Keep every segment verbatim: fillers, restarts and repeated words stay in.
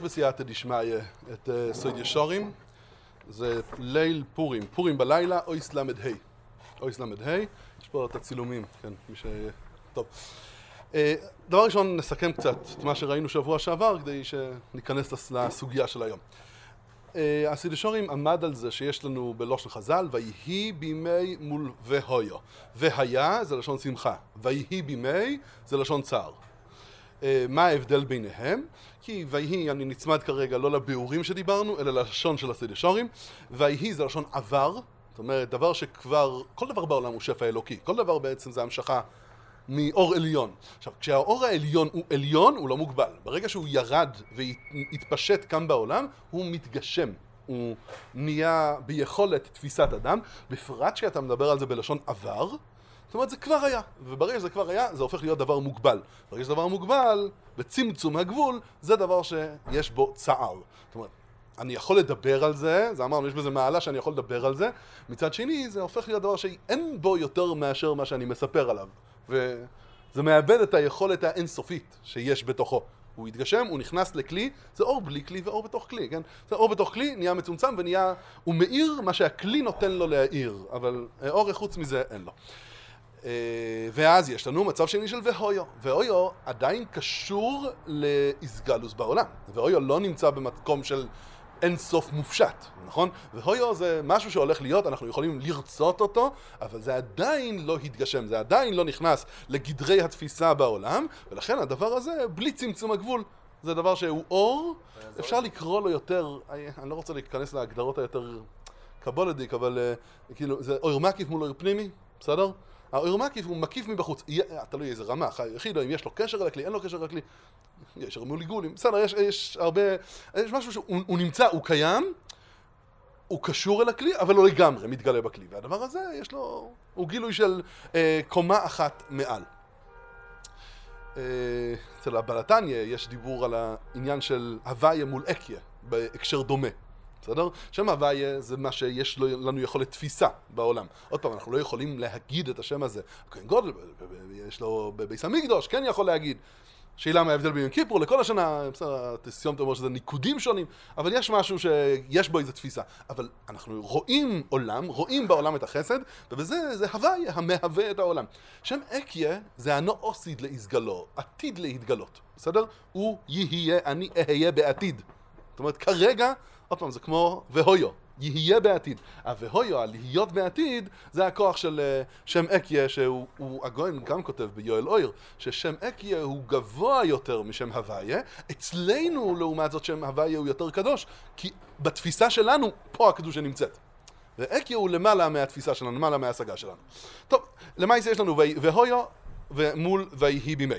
בסייעתא דשמיא את סוד ישורים. זה ליל פורים, פורים בלילה, אויס למד ה'. אויס למד ה', יש פה את הצילומים, כן, מי ש... טוב. דבר ראשון, נסכם קצת את מה שראינו שבוע שעבר, כדי שניכנס לסוגיה של היום. הסוד ישורים עמד על זה שיש לנו בלושן חז"ל, ויהי בימי מול והויו. והיה זה לשון שמחה, ויהי בימי זה לשון צער. מה ההבדל ביניהם? כי ויהי, אני נצמד כרגע לא לביאורים שדיברנו, אלא ללשון של הסוד ישורים. ויהי זה לשון עבר, זאת אומרת, דבר שכבר, כל דבר בעולם הוא שפע אלוקי, כל דבר בעצם זה המשכה מאור עליון. עכשיו, כשהאור העליון הוא עליון, הוא לא מוגבל. ברגע שהוא ירד והתפשט כאן בעולם, הוא מתגשם. הוא נהיה ביכולת תפיסת אדם, בפרט שאתה מדבר על זה בלשון עבר, זאת אומרת, זה כבר היה. וברגע שזה כבר היה, זה הופך להיות דבר מוגבל. ברגע שזה דבר מוגבל, בצמצום הגבול, זה דבר שיש בו צער. זאת אומרת, אני יכול לדבר על זה, זה אמרנו, יש בזה מעלה שאני יכול לדבר על זה. מצד שני, זה הופך להיות דבר שאין בו יותר מאשר מה שאני מספר עליו. וזה מאבד את היכולת האינסופית שיש בתוכו. הוא יתגשם, הוא נכנס לכלי, זה אור בלי כלי ואור בתוך כלי, כן? זה אור בתוך כלי, נהיה מצומצם ונהיה, הוא מאיר מה שהכלי נותן לו להאיר, אבל אור חוץ מזה אין לו. ואז יש לנו מצב שני של והויו. והויו עדיין קשור להסגלוס בעולם. והויו לא נמצא במקום של אין סוף מופשט, נכון? והויו זה משהו שהולך להיות, אנחנו יכולים לרצות אותו, אבל זה עדיין לא התגשם, זה עדיין לא נכנס לגדרי התפיסה בעולם, ולכן הדבר הזה, בלי צמצום הגבול, זה דבר שהוא אור, אפשר לקרוא לו יותר, אני לא רוצה להיכנס להגדרות היותר קבולדיק, אבל כאילו, זה אור מקיף מול אור פנימי, בסדר? האור מקיף הוא מקיף מבחוץ, תלוי איזה רמה, יחיד, אם יש לו קשר לכלי, אין לו קשר לכלי, יש מול עיגולים, בסדר, יש, יש הרבה, יש משהו שהוא נמצא, הוא קיים, הוא קשור אל הכלי, אבל לא לגמרי מתגלה בכלי, והדבר הזה יש לו, הוא גילוי של אה, קומה אחת מעל. אה, אצל הבלתניה יש דיבור על העניין של הוויה מול אקיה, בהקשר דומה. בסדר? שם הוויה זה מה שיש לנו יכולת תפיסה בעולם. עוד פעם, אנחנו לא יכולים להגיד את השם הזה. הכהן גודל, יש לו בביס המקדוש, כן יכול להגיד. שאלה מה ההבדל בין יום כיפור, לכל השנה, בסדר, תסיימת אומר שזה ניקודים שונים, אבל יש משהו שיש בו איזו תפיסה. אבל אנחנו רואים עולם, רואים בעולם את החסד, ובזה זה הוויה, המהווה את העולם. שם אקיה זה הנאוסיד להסגלו, עתיד להתגלות. בסדר? הוא יהיה, אני אהיה בעתיד. זאת אומרת, כרגע, עוד פעם, זה כמו והויו, יהיה בעתיד. הווהויו, הלהיות בעתיד, זה הכוח של שם אקיה, שהוא, הגויין גם כותב ביואל אויר, ששם אקיה הוא גבוה יותר משם הוויה. אצלנו, לעומת זאת, שם הוויה הוא יותר קדוש, כי בתפיסה שלנו, פה הקדושה נמצאת. ואקיה הוא למעלה מהתפיסה שלנו, למעלה מההשגה שלנו. טוב, למעשה יש לנו והויו ומול ויהי בימי.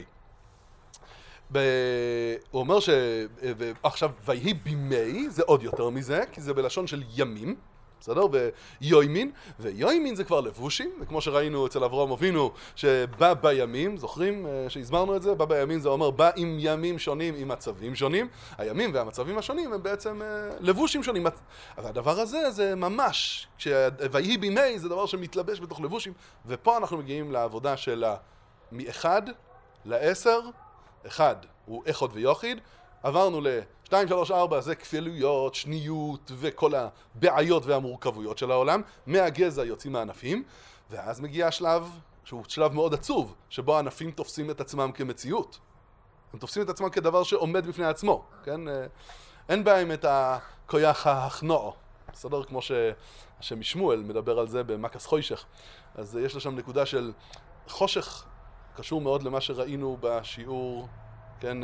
ב... הוא אומר ש... עכשיו, ויהי בימי, זה עוד יותר מזה, כי זה בלשון של ימים, בסדר? ויומין, ויומין זה כבר לבושים, וכמו שראינו אצל אברהם אבינו, שבא בימים, זוכרים שהסברנו את זה? בא בימים זה אומר, בא עם ימים שונים, עם מצבים שונים. הימים והמצבים השונים הם בעצם לבושים שונים. אבל הדבר הזה זה ממש, ויהי בימי זה דבר שמתלבש בתוך לבושים, ופה אנחנו מגיעים לעבודה של מאחד לעשר, אחד הוא אחד ויוחיד, עברנו ל-שתיים, שלוש, ארבע, זה כפילויות, שניות וכל הבעיות והמורכבויות של העולם, מהגזע יוצאים מהענפים, ואז מגיע השלב, שהוא שלב מאוד עצוב, שבו הענפים תופסים את עצמם כמציאות. הם תופסים את עצמם כדבר שעומד בפני עצמו, כן? אין בהם את הכויח ההכנוע, בסדר? כמו שהשם משמואל מדבר על זה במקס חוישך, אז יש לו שם נקודה של חושך, קשור מאוד למה שראינו בשיעור, כן,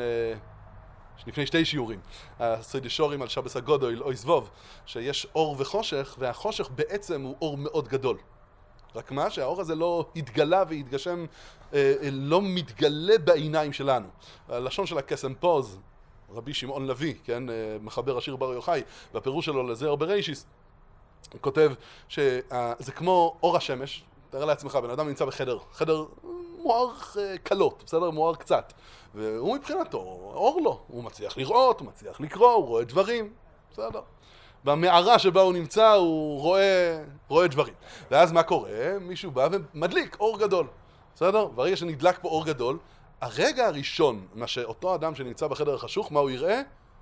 לפני שתי שיעורים, הסוד ישורים על שבס הגודל, אוי זבוב, שיש אור וחושך, והחושך בעצם הוא אור מאוד גדול. רק מה? שהאור הזה לא התגלה והתגשם, לא מתגלה בעיניים שלנו. הלשון של הקסם פוז, רבי שמעון לוי, כן, מחבר השיר בר יוחאי, והפירוש שלו לזהר בראשיס, הוא כותב שזה כמו אור השמש, תראה לעצמך, בן אדם נמצא בחדר, חדר מואר קלות, בסדר? מואר קצת. והוא מבחינתו, אור לו, הוא מצליח לראות, הוא מצליח לקרוא, הוא רואה דברים, בסדר? במערה שבה הוא נמצא, הוא רואה, רואה דברים. ואז מה קורה? מישהו בא ומדליק אור גדול, בסדר? ברגע שנדלק פה אור גדול, הרגע הראשון, מה שאותו אדם שנמצא בחדר החשוך, מה הוא יראה?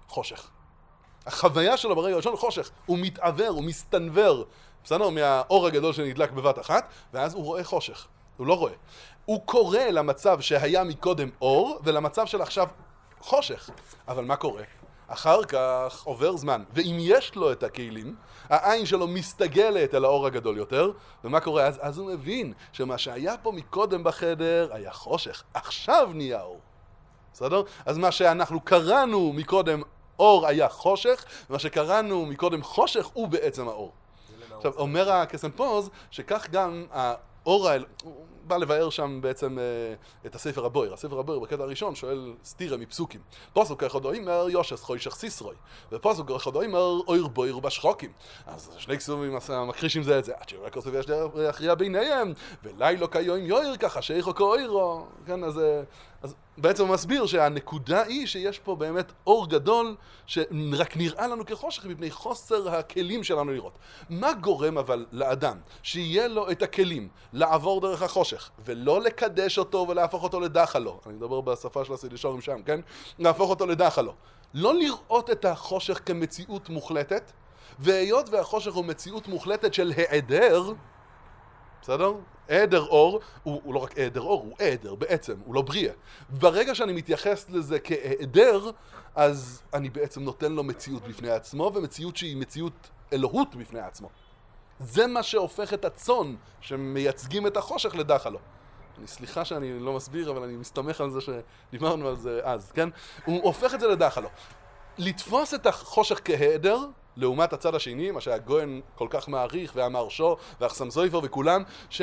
חושך. החוויה שלו ברגע הראשון חושך, הוא מתעבר, הוא מסתנבר, בסדר? מהאור הגדול שנדלק בבת אחת, ואז הוא רואה חושך, הוא לא רואה. הוא קורא למצב שהיה מקודם אור, ולמצב של עכשיו חושך. אבל מה קורה? אחר כך עובר זמן, ואם יש לו את הכלים, העין שלו מסתגלת אל האור הגדול יותר, ומה קורה? אז, אז הוא מבין שמה שהיה פה מקודם בחדר היה חושך, עכשיו נהיה אור. בסדר? אז מה שאנחנו קראנו מקודם אור היה חושך, ומה שקראנו מקודם חושך הוא בעצם האור. עכשיו, אומר הקסם פוז שכך גם האור האל... בא לבאר שם בעצם אה, את הספר הבויר. הספר הבויר בקטע הראשון שואל סתירה מפסוקים. פוסוק אחד אומר יושס חוישך סיסרוי, ופוסוק אחד אומר אויר בויר בשחוקים. אז שני קסומים מכחישים זה את זה. עד שיורה כוסף יש להכריע ביניהם, ולילו כיום יויר ככה שייכו כאוירו. כן, אז, אז בעצם הוא מסביר שהנקודה היא שיש פה באמת אור גדול שרק נראה לנו כחושך מפני חוסר הכלים שלנו לראות. מה גורם אבל לאדם שיהיה לו את הכלים לעבור דרך החושך ולא לקדש אותו ולהפוך אותו לדחלו? אני מדבר בשפה של הסדישורים שם, כן? להפוך אותו לדחלו. לא לראות את החושך כמציאות מוחלטת, והיות והחושך הוא מציאות מוחלטת של העדר, בסדר? העדר אור, הוא, הוא לא רק העדר אור, הוא העדר בעצם, הוא לא בריאה. ברגע שאני מתייחס לזה כהעדר, אז אני בעצם נותן לו מציאות בפני עצמו, ומציאות שהיא מציאות אלוהות בפני עצמו. זה מה שהופך את הצאן שמייצגים את החושך לדחלו. אני סליחה שאני לא מסביר, אבל אני מסתמך על זה שדיברנו על זה אז, כן? הוא הופך את זה לדחלו. לתפוס את החושך כהעדר, לעומת הצד השני, מה שהגויין כל כך מעריך, והמרשו, והחסם זויפר וכולם,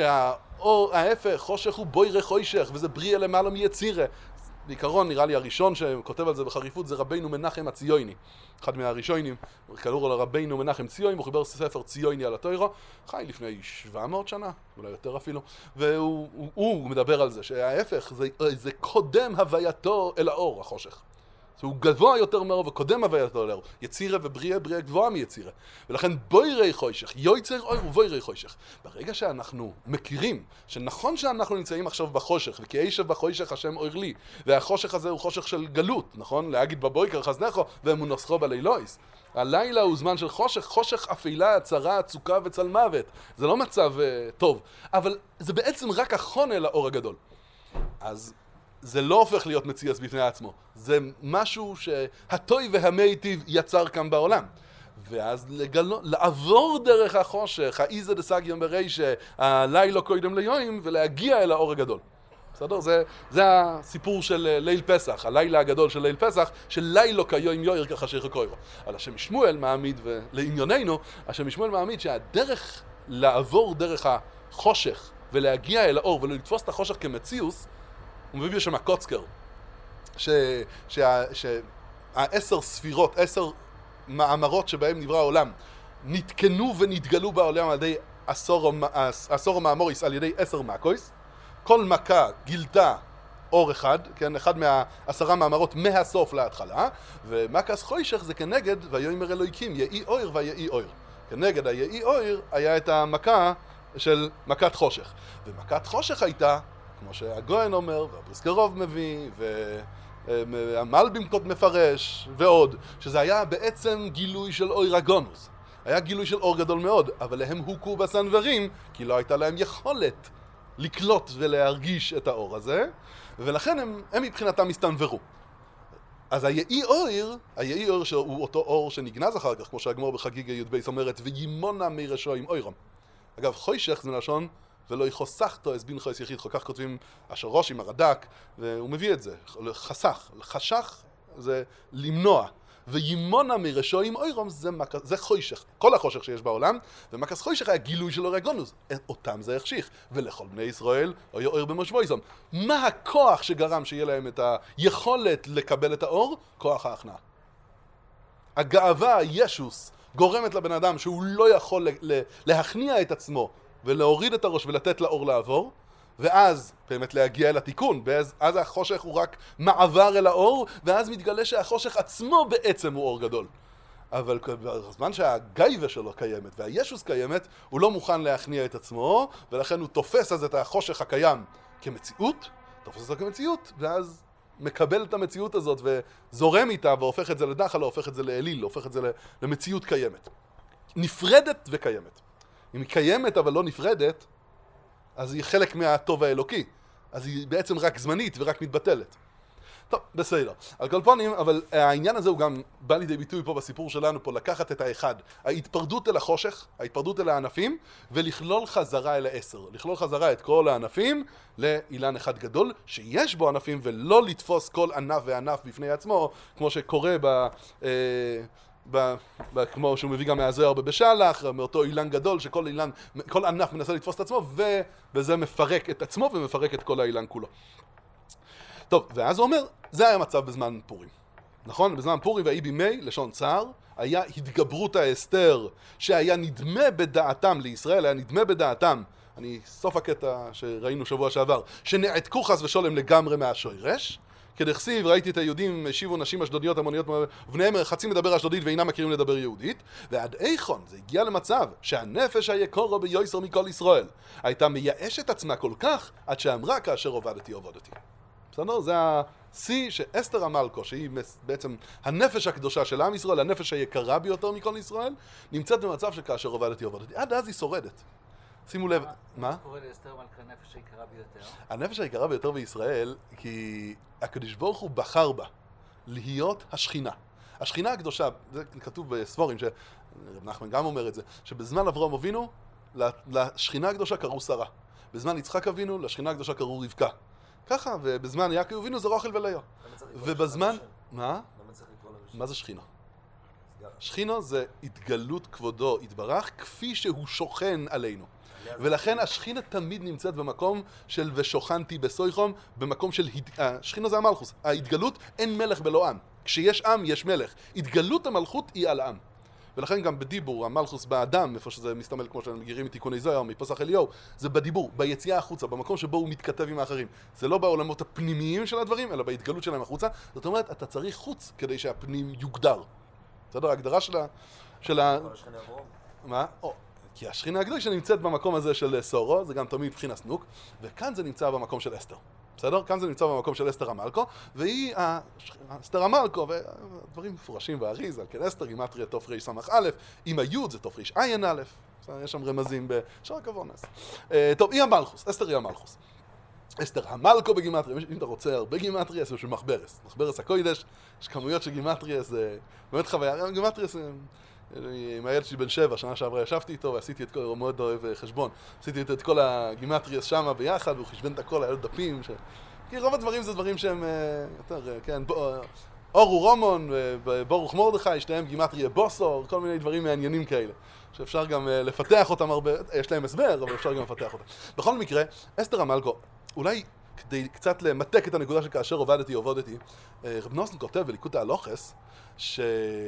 שההפך, חושך הוא בוירי חוישך, וזה בריאה למעלה מיצירה. בעיקרון, נראה לי הראשון שכותב על זה בחריפות, זה רבינו מנחם הציוני. אחד מהראשונים, קראו לו רבינו מנחם ציוני, הוא חיבר ספר ציוני על התוירו, חי לפני שבע מאות שנה, אולי יותר אפילו, והוא הוא, הוא מדבר על זה, שההפך, זה, זה קודם הווייתו אל האור, החושך. הוא גבוה יותר מאור וקודם הווייתו לאור. יצירה ובריאה, בריאה גבוהה מיצירה. ולכן בוירי חוישך, יויצר אור ובוירי חוישך. ברגע שאנחנו מכירים שנכון שאנחנו נמצאים עכשיו בחושך, וכי אישב בחוישך השם אור לי, והחושך הזה הוא חושך של גלות, נכון? להגיד בבויקר חזנכו ואמונסכו בלילויס. הלילה הוא זמן של חושך, חושך אפלה, צרה, צוקה וצל מוות. זה לא מצב uh, טוב, אבל זה בעצם רק החונה לאור הגדול. אז זה לא הופך להיות מציאס בפני עצמו. זה משהו שהטוי והמיטיב יצר כאן בעולם. ואז לגלו, לעבור דרך החושך, האיזה דסגיום ברישה, הלילה קודם ליום, ולהגיע אל האור הגדול. בסדר? זה, זה הסיפור של ליל פסח, הלילה הגדול של ליל פסח, של לילה כיום יויר ככה שיחקוירו. אבל השם שמואל מעמיד, ולענייננו, השם שמואל מעמיד שהדרך לעבור דרך החושך, ולהגיע אל האור, ולתפוס את החושך כמציאוס, הוא מביא שם הקוצקר, שהעשר ספירות, עשר מאמרות שבהם נברא העולם, נתקנו ונתגלו בעולם על ידי עשור המאמוריס, על ידי עשר מקויס. כל מכה גילתה אור אחד, כן, אחד מהעשרה מאמרות מהסוף להתחלה, ומכס חוישך זה כנגד, ויאמר אלוהיקים, יהי אויר ויהי אויר. כנגד היהי אויר היה את המכה של מכת חושך. ומכת חושך הייתה, כמו שהגויין אומר, והבריסקרוב מביא, והמלבים קוד מפרש, ועוד, שזה היה בעצם גילוי של אויר הגונוס. היה גילוי של אור גדול מאוד, אבל להם הוכו בסנוורים, כי לא הייתה להם יכולת לקלוט ולהרגיש את האור הזה, ולכן הם, הם מבחינתם הסתנוורו. אז היהי אויר, היהי אויר שהוא אותו אור שנגנז אחר כך, כמו שהגמור בחגיגה י' בייס אומרת, וימונה מרשו עם אוירם. אגב, חוישך זה לשון, ולא יחוסכתו אז בין חויס יחיד, כל כך כותבים השרוש עם הרד"ק, והוא מביא את זה, חסך, חשך זה למנוע, וימונה מרשו עם אוירם זה, זה חוישך, כל החושך שיש בעולם, ומכס חוישך היה גילוי של אורי הגונוס, אותם זה החשיך, ולכל בני ישראל היה אויר במושבויזם. מה הכוח שגרם שיהיה להם את היכולת לקבל את האור? כוח ההכנעה. הגאווה, ישוס, גורמת לבן אדם שהוא לא יכול להכניע את עצמו, ולהוריד את הראש ולתת לאור לעבור, ואז באמת להגיע אל התיקון, ואז אז החושך הוא רק מעבר אל האור, ואז מתגלה שהחושך עצמו בעצם הוא אור גדול. אבל בזמן שהגייבה שלו קיימת והישוס קיימת, הוא לא מוכן להכניע את עצמו, ולכן הוא תופס אז את החושך הקיים כמציאות, תופס אותו כמציאות, ואז מקבל את המציאות הזאת וזורם איתה והופך את זה לדחל, או הופך את זה לאליל, הופך את זה למציאות קיימת. נפרדת וקיימת. אם היא קיימת אבל לא נפרדת, אז היא חלק מהטוב האלוקי. אז היא בעצם רק זמנית ורק מתבטלת. טוב, בסדר. על כל פנים, אבל העניין הזה הוא גם בא לידי ביטוי פה בסיפור שלנו, פה לקחת את האחד. ההתפרדות אל החושך, ההתפרדות אל הענפים, ולכלול חזרה אל העשר. לכלול חזרה את כל הענפים לאילן אחד גדול, שיש בו ענפים, ולא לתפוס כל ענף וענף בפני עצמו, כמו שקורה ב... אה, ב, ב, כמו שהוא מביא גם מהזוהר בבשלח, מאותו אילן גדול, שכל אילן, כל ענף מנסה לתפוס את עצמו, ובזה מפרק את עצמו ומפרק את כל האילן כולו. טוב, ואז הוא אומר, זה היה מצב בזמן פורים. נכון? בזמן פורים והאי בימי, לשון צער, היה התגברות האסתר, שהיה נדמה בדעתם לישראל, היה נדמה בדעתם, אני סוף הקטע שראינו שבוע שעבר, שנעתקו חס ושולם לגמרי מהשורש, כדכסיב, ראיתי את היהודים, השיבו נשים אשדודיות המוניות, ובניהם חצי מדבר אשדודית ואינם מכירים לדבר יהודית, ועד איכון זה הגיע למצב שהנפש היקורו ביועסר מכל ישראל הייתה מייאשת עצמה כל כך, עד שאמרה כאשר עובדתי עובדתי. בסדר? זה השיא שאסתר המלכו, שהיא בעצם הנפש הקדושה של עם ישראל, הנפש היקרה ביותר מכל ישראל, נמצאת במצב שכאשר עובדתי עובדתי. עד אז היא שורדת. שימו לב, מה? מה קורה לאסתר מלכה הנפש היקרה ביותר? הנפש היקרה ביותר בישראל, כי הקדוש ברוך הוא בחר בה להיות השכינה. השכינה הקדושה, זה כתוב בספורים, שרב נחמן גם אומר את זה, שבזמן אברהם אבינו, לשכינה הקדושה קראו שרה. בזמן יצחק אבינו, לשכינה הקדושה קראו רבקה. ככה, ובזמן יעקב אבינו זה רחל ולאה. ובזמן... מה? למה צריך לקרוא לראשון? מה זה שכינה? שכינה זה התגלות כבודו יתברך, כפי שהוא שוכן עלינו. ולכן השכינה תמיד נמצאת במקום של ושוכנתי בסויחום, במקום של... השכינה זה המלכוס. ההתגלות אין מלך בלא עם. כשיש עם יש מלך. התגלות המלכות היא על העם. ולכן גם בדיבור, המלכוס באדם, איפה שזה מסתמל כמו שאנחנו מגירים מתיקוני זוהר, מפסח אליהו, זה בדיבור, ביציאה החוצה, במקום שבו הוא מתכתב עם האחרים. זה לא בעולמות הפנימיים של הדברים, אלא בהתגלות שלהם החוצה. זאת אומרת, אתה צריך חוץ כדי שהפנים יוגדר. בסדר? ההגדרה של ה... של ה... מה? או, כי השכינה הקדושה נמצאת במקום הזה של סורו, זה גם תמיד בחינה סנוק, וכאן זה נמצא במקום של אסתר. בסדר? כאן זה נמצא במקום של אסתר המלכו, והיא אסתר המלכו, ודברים מפורשים באריז, על כן אסתר, גימטריה תוף ר' סמך א', עם היוד זה תוף ר' עין א', יש שם רמזים בשאר הכוונס. טוב, היא המלכוס, אסתר היא המלכוס. אסתר המלכו בגימטריה, אם אתה רוצה הרבה גימטריה, זה של מחברס. מחברס הקוידש, יש כמויות של גימטריה, זה באמת חוויה. גימטריה זה... עם הילד שלי בן שבע, שנה שעברה ישבתי איתו ועשיתי את כל, הוא מאוד אוהב חשבון, עשיתי את כל הגימטריה שמה ביחד, והוא חשבן את הכל, היה לו דפים, ש... כי רוב הדברים זה דברים שהם יותר, כן, אורו רומון, ברוך מרדכי, יש להם גימטריה בוסור, כל מיני דברים מעניינים כאלה, שאפשר גם לפתח אותם הרבה, יש להם הסבר, אבל אפשר גם לפתח אותם. בכל מקרה, אסתר המלכו, אולי כדי קצת למתק את הנקודה שכאשר עובדתי עובדתי, רב נוסן כותב בליקוט ההלוכס, ש...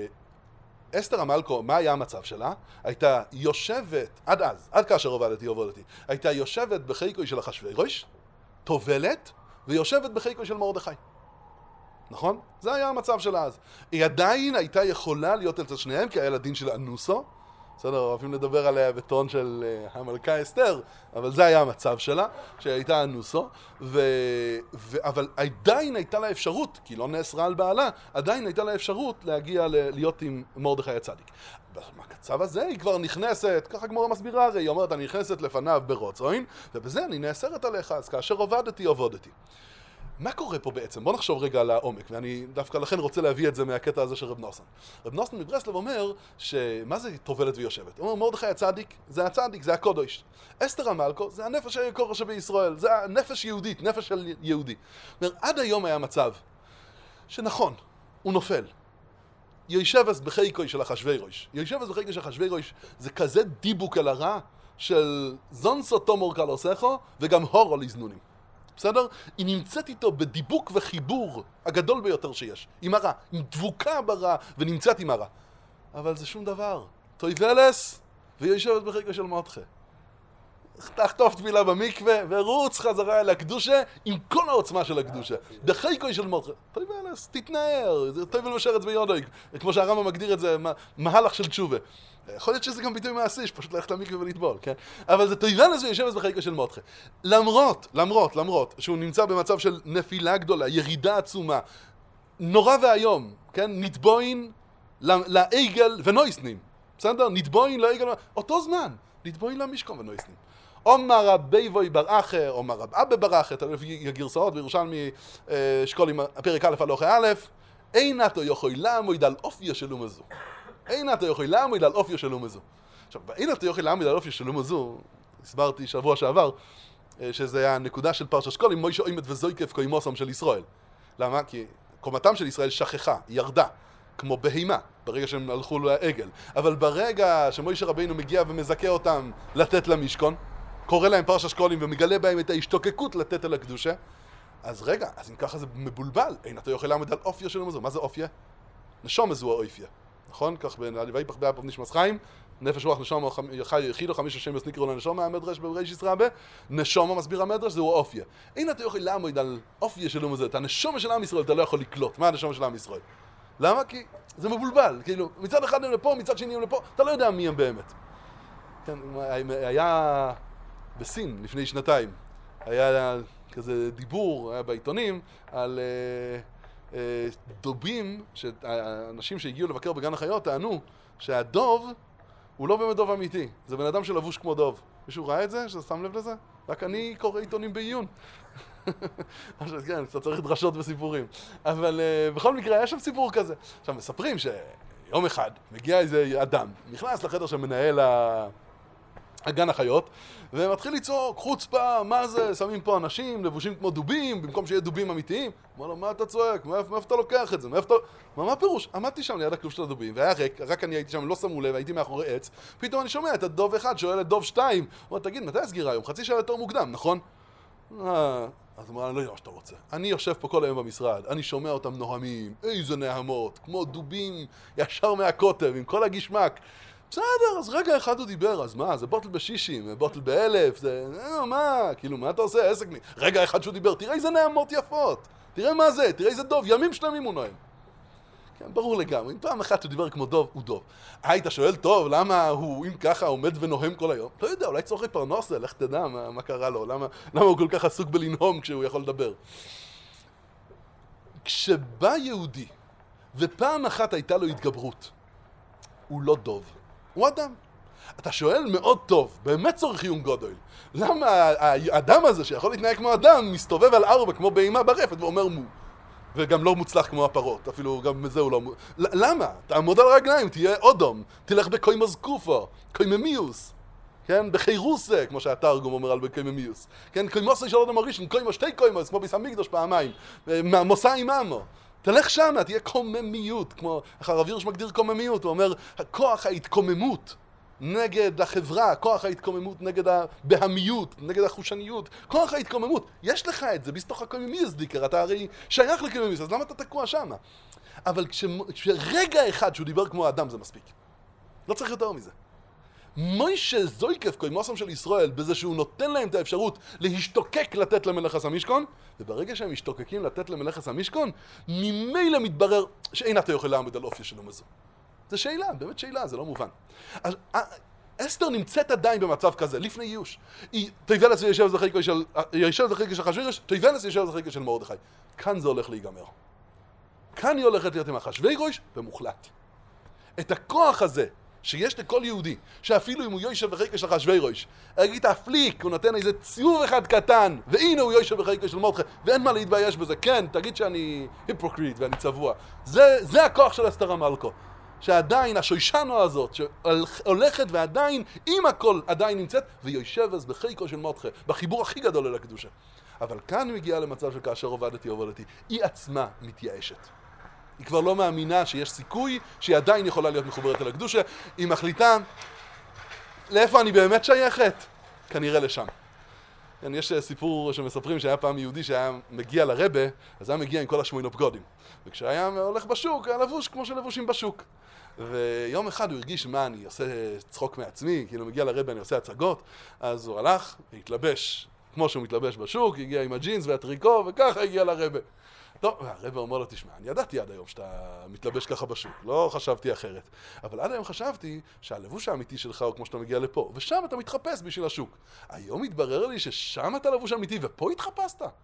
אסתר המלכו, מה היה המצב שלה? הייתה יושבת, עד אז, עד כאשר עובדתי עובדתי, הייתה יושבת בחיקוי של אחשוורוש, טובלת, ויושבת בחיקוי של מרדכי. נכון? זה היה המצב שלה אז. היא עדיין הייתה יכולה להיות אצל שניהם, כי היה לה דין של אנוסו, בסדר, אוהבים לדבר עליה בטון של uh, המלכה אסתר, אבל זה היה המצב שלה, שהייתה אנוסו, ו... ו... אבל עדיין הייתה לה אפשרות, כי לא נאסרה על בעלה, עדיין הייתה לה אפשרות להגיע ל... להיות עם מרדכי הצדיק. במצב הזה היא כבר נכנסת, ככה גמרא מסבירה הרי, היא אומרת, אני נכנסת לפניו ברוצוין, ובזה אני נאסרת עליך, אז כאשר עובדתי, עובדתי. מה קורה פה בעצם? בוא נחשוב רגע על העומק, ואני דווקא לכן רוצה להביא את זה מהקטע הזה של רב נוסן. רב נוסן מברסלב אומר, שמה זה טובלת ויושבת? הוא אומר, מרדכי הצדיק, זה הצדיק, זה הקודש. אסתר המלכו, זה הנפש היקרה שבישראל, זה הנפש יהודית, נפש של יהודי. אומר, עד היום היה מצב, שנכון, הוא נופל. יושבס בחיקוי של אחשוורוש. יושבס בחיקוי של אחשוורוש, זה כזה דיבוק על הרע, של זונסו תומור קלוסכו, וגם הורו לזנונים. בסדר? היא נמצאת איתו בדיבוק וחיבור הגדול ביותר שיש. עם הרע, עם דבוקה ברע, ונמצאת עם הרע. אבל זה שום דבר. טויבלס, והיא יושבת בחיקה של מותחה. תחטוף תפילה במקווה, ורוץ חזרה אל הקדושה עם כל העוצמה של הקדושה. דחיקוי של מותך. תויבלס, תתנער, תויבל משרץ ביודוי. כמו שהרמב"ם מגדיר את זה, מהלך של תשובה. יכול להיות שזה גם ביטוי מעשי, שפשוט ללכת למקווה ולטבול, כן? אבל זה תויבלס ויושבס בחיקוי של מותך. למרות, למרות, למרות, שהוא נמצא במצב של נפילה גדולה, ירידה עצומה, נורא והיום, כן? נתבוין לעגל ונויסנים. בסדר? נתבוין לעגל, אותו זמן, נתבוין למשכון ונויסנים. אומר רבי ווי בר אחר, אומר רב אבא בר אחר, לפי הגרסאות בירושלמי שקולים הפרק א' הלוך א', אין אתה יכול לעמוד על אופיה של אומה זו. אין אתה יכול לעמוד על אופיה של אומה זו. עכשיו, אין אתה יכול לעמוד על אופיה של אומה זו, הסברתי שבוע שעבר, שזה הנקודה של פרשת שקולים, מוישה עימת וזויקף קוימוסם של ישראל. למה? כי קומתם של ישראל שכחה, ירדה, כמו בהימה, ברגע שהם הלכו לעגל. אבל ברגע שמוישה רבינו מגיע ומזכה אותם לתת למשכון, קורא להם פרשת שקולים ומגלה בהם את ההשתוקקות לתת אל הקדושה, אז רגע, אז אם ככה זה מבולבל, אין אתה יוכל לעמוד על אופיה של המזו. מה זה אופיה? נשום זו האופיה, נכון? כך ויפח באפו נשמס חיים, נפש רוח נשום יחידו חמיש השם יסניקרו לנשום המדרש ברישיס רבה, נשום מסביר המדרש זהו האופיה. אין אתה יוכל לעמוד על אופיה של המזו, את הנשום של עם ישראל אתה לא יכול לקלוט. מה הנשום של עם ישראל? למה? כי זה מבולבל, כאילו, מצד אחד הם לפה, מצד שני הם לפה, אתה לא יודע מי הם באמת. כן, היה בסין לפני שנתיים, היה כזה דיבור, היה בעיתונים, על uh, uh, דובים, שאנשים שהגיעו לבקר בגן החיות טענו שהדוב הוא לא באמת דוב אמיתי, זה בן אדם שלבוש כמו דוב. מישהו ראה את זה? שאתה שם לב לזה? רק אני קורא עיתונים בעיון. כן, אתה צריך דרשות וסיפורים. אבל uh, בכל מקרה היה שם סיפור כזה. עכשיו מספרים שיום אחד מגיע איזה אדם, נכנס לחדר של מנהל ה... הגן החיות, ומתחיל ליצור חוצפה, מה זה, שמים פה אנשים, לבושים כמו דובים, במקום שיהיה דובים אמיתיים. אמר לו, מה אתה צועק? מאיפה, מאיפה אתה לוקח את זה? מאיפה אתה... מה, מה פירוש? עמדתי שם ליד הכלוב של הדובים, והיה ריק, רק אני הייתי שם, לא שמו לב, הייתי מאחורי עץ, פתאום אני שומע את הדוב אחד, שואל את דוב שתיים, הוא אומר, תגיד, מתי הסגירה היום? חצי שעה יותר מוקדם, נכון? אה... אז אמרה, אני לא יודע מה שאתה רוצה. אני יושב פה כל היום במשרד, אני שומע אותם נוהמים, איזה נהמות, כמו דובים ישר מהקוטב, עם כל הגשמק. בסדר, אז רגע אחד הוא דיבר, אז מה, זה בוטל בשישים, בוטל באלף, זה, אה, מה, כאילו, מה אתה עושה, עסק מי? רגע אחד שהוא דיבר, תראה איזה נעמות יפות, תראה מה זה, תראה איזה דוב, ימים שלמים הוא נועם. כן, ברור לגמרי, אם פעם אחת הוא דיבר כמו דוב, הוא דוב. היית שואל, טוב, למה הוא, אם ככה, עומד ונוהם כל היום? לא יודע, אולי צורך פרנסה, לך תדע מה, מה קרה לו, למה, למה הוא כל כך עסוק בלנהום כשהוא יכול לדבר. כשבא יהודי, ופעם אחת הייתה לו התגברות, הוא לא דוב. הוא אדם. אתה שואל מאוד טוב, באמת צורך עיון גדול. למה האדם הזה שיכול להתנהג כמו אדם, מסתובב על ארבע כמו בהמה ברפת ואומר מו? וגם לא מוצלח כמו הפרות, אפילו גם מזה הוא לא... למה? תעמוד על הרגליים, תהיה אודום, תלך בקוימז קופו, קויממיוס, כן? בחירוסה, כמו שהתרגום אומר על בקויממיוס. כן? קוימוסי של אודם הראשון, קוימוס, שתי קוימוס, כמו ביס המקדוש פעמיים, מוסע עם עמו. תלך שם, תהיה קוממיות, כמו הרב הירש מגדיר קוממיות, הוא אומר, הכוח ההתקוממות נגד החברה, כוח ההתקוממות נגד הבהמיות, נגד החושניות, כוח ההתקוממות, יש לך את זה, בסתוך הקוממיוס דיקר, אתה הרי שייך לקוממיוס, אז למה אתה תקוע שם? אבל כשרגע אחד שהוא דיבר כמו אדם זה מספיק, לא צריך יותר מזה. מוישה זויקף קוימוסם של ישראל בזה שהוא נותן להם את האפשרות להשתוקק לתת למלאכת המשכון, וברגע שהם משתוקקים לתת למלאכת המשכון, ממילא מתברר שאין אתה יכול לעמוד על אופיה של אומה זו. זו שאלה, באמת שאלה, זה לא מובן. אז אסתר נמצאת עדיין במצב כזה, לפני ייאוש. היא תויבלס וישב זכריקו של ישב זכריקו של אחשוורוש, תויבלס וישב זכריקו של מרדכי. כאן זה הולך להיגמר. כאן היא הולכת להיות עם אחשוורוש ומוחלט. את הכוח הזה שיש לכל יהודי, שאפילו אם הוא יושב בחיקו של אחשוורוש, יגיד תפליק, הוא נותן איזה ציור אחד קטן, והנה הוא יושב בחיקו של מרדכי, ואין מה להתבייש בזה, כן, תגיד שאני היפוקריט ואני צבוע. זה, זה הכוח של אסתר המלכו. שעדיין השוישנו הזאת, שהולכת ועדיין, עם הכל עדיין נמצאת, ויושב אז בחיקו של מרדכי, בחיבור הכי גדול אל הקדושה. אבל כאן מגיעה למצב שכאשר עובדתי, עובדתי, היא עצמה מתייאשת. היא כבר לא מאמינה שיש סיכוי שהיא עדיין יכולה להיות מחוברת אל הקדושה. היא מחליטה לאיפה אני באמת שייכת? כנראה לשם. כן, יש סיפור שמספרים שהיה פעם יהודי שהיה מגיע לרבה, אז היה מגיע עם כל השמונה בגודים. וכשהיה הולך בשוק, היה לבוש כמו שלבושים בשוק. ויום אחד הוא הרגיש, מה, אני עושה צחוק מעצמי, כאילו מגיע לרבה, אני עושה הצגות, אז הוא הלך והתלבש כמו שהוא מתלבש בשוק, הגיע עם הג'ינס והטריקו, וככה הגיע לרבה. טוב, והרבה אומר לו, תשמע, אני ידעתי עד היום שאתה מתלבש ככה בשוק, לא חשבתי אחרת. אבל עד היום חשבתי שהלבוש האמיתי שלך הוא כמו שאתה מגיע לפה, ושם אתה מתחפש בשביל השוק. היום התברר לי ששם אתה לבוש אמיתי, ופה התחפשת. זאת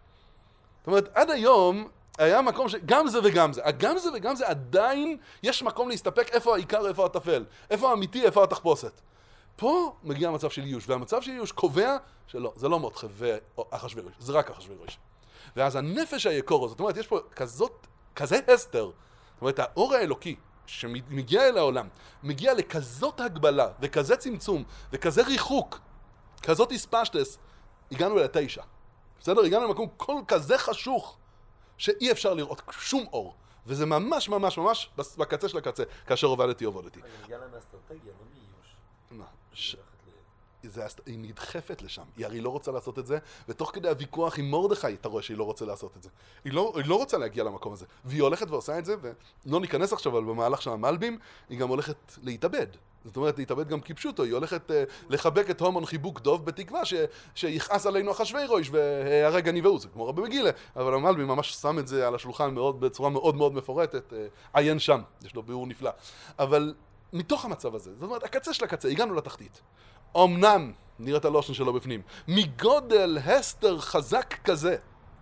אומרת, עד היום היה מקום שגם זה וגם זה, גם זה וגם זה עדיין יש מקום להסתפק איפה העיקר, איפה הטפל, איפה האמיתי, איפה התחפושת. פה מגיע המצב של איוש, והמצב של איוש קובע שלא, זה לא מותחה ואחשוורוש, זה רק אחשוורוש. ואז הנפש היקור, זאת אומרת, יש פה כזאת, כזה הסתר, זאת אומרת, האור האלוקי שמגיע אל העולם, מגיע לכזאת הגבלה, וכזה צמצום, וכזה ריחוק, כזאת הספשטס, הגענו לתשע. בסדר? הגענו למקום כל כזה חשוך, שאי אפשר לראות שום אור. וזה ממש ממש ממש בקצה של הקצה, כאשר עובדתי עובדתי. אני מגיע להם מאסטרטגיה, לא מאיוש. מה? ש... זה, היא נדחפת לשם, היא הרי לא רוצה לעשות את זה, ותוך כדי הוויכוח עם מרדכי, אתה רואה שהיא לא רוצה לעשות את זה. היא לא, היא לא רוצה להגיע למקום הזה, והיא הולכת ועושה את זה, ולא ניכנס עכשיו, אבל במהלך של המלבים, היא גם הולכת להתאבד. זאת אומרת, להתאבד גם כפשוטו, היא הולכת uh, לחבק את הומון חיבוק דוב, בתקווה ש, שיכעס עלינו אחשוורוש, והרגע ניבאו, זה כמו רבי מגילה, אבל המלבים ממש שם את זה על השולחן מאוד, בצורה מאוד מאוד מפורטת, uh, עיין שם, יש לו ביאור נפלא. אבל מתוך המצב הזה, זאת אומרת, הקצה של הקצה, הגענו לתחתית. אמנם, נראה את הלושן שלו בפנים, מגודל הסתר חזק כזה,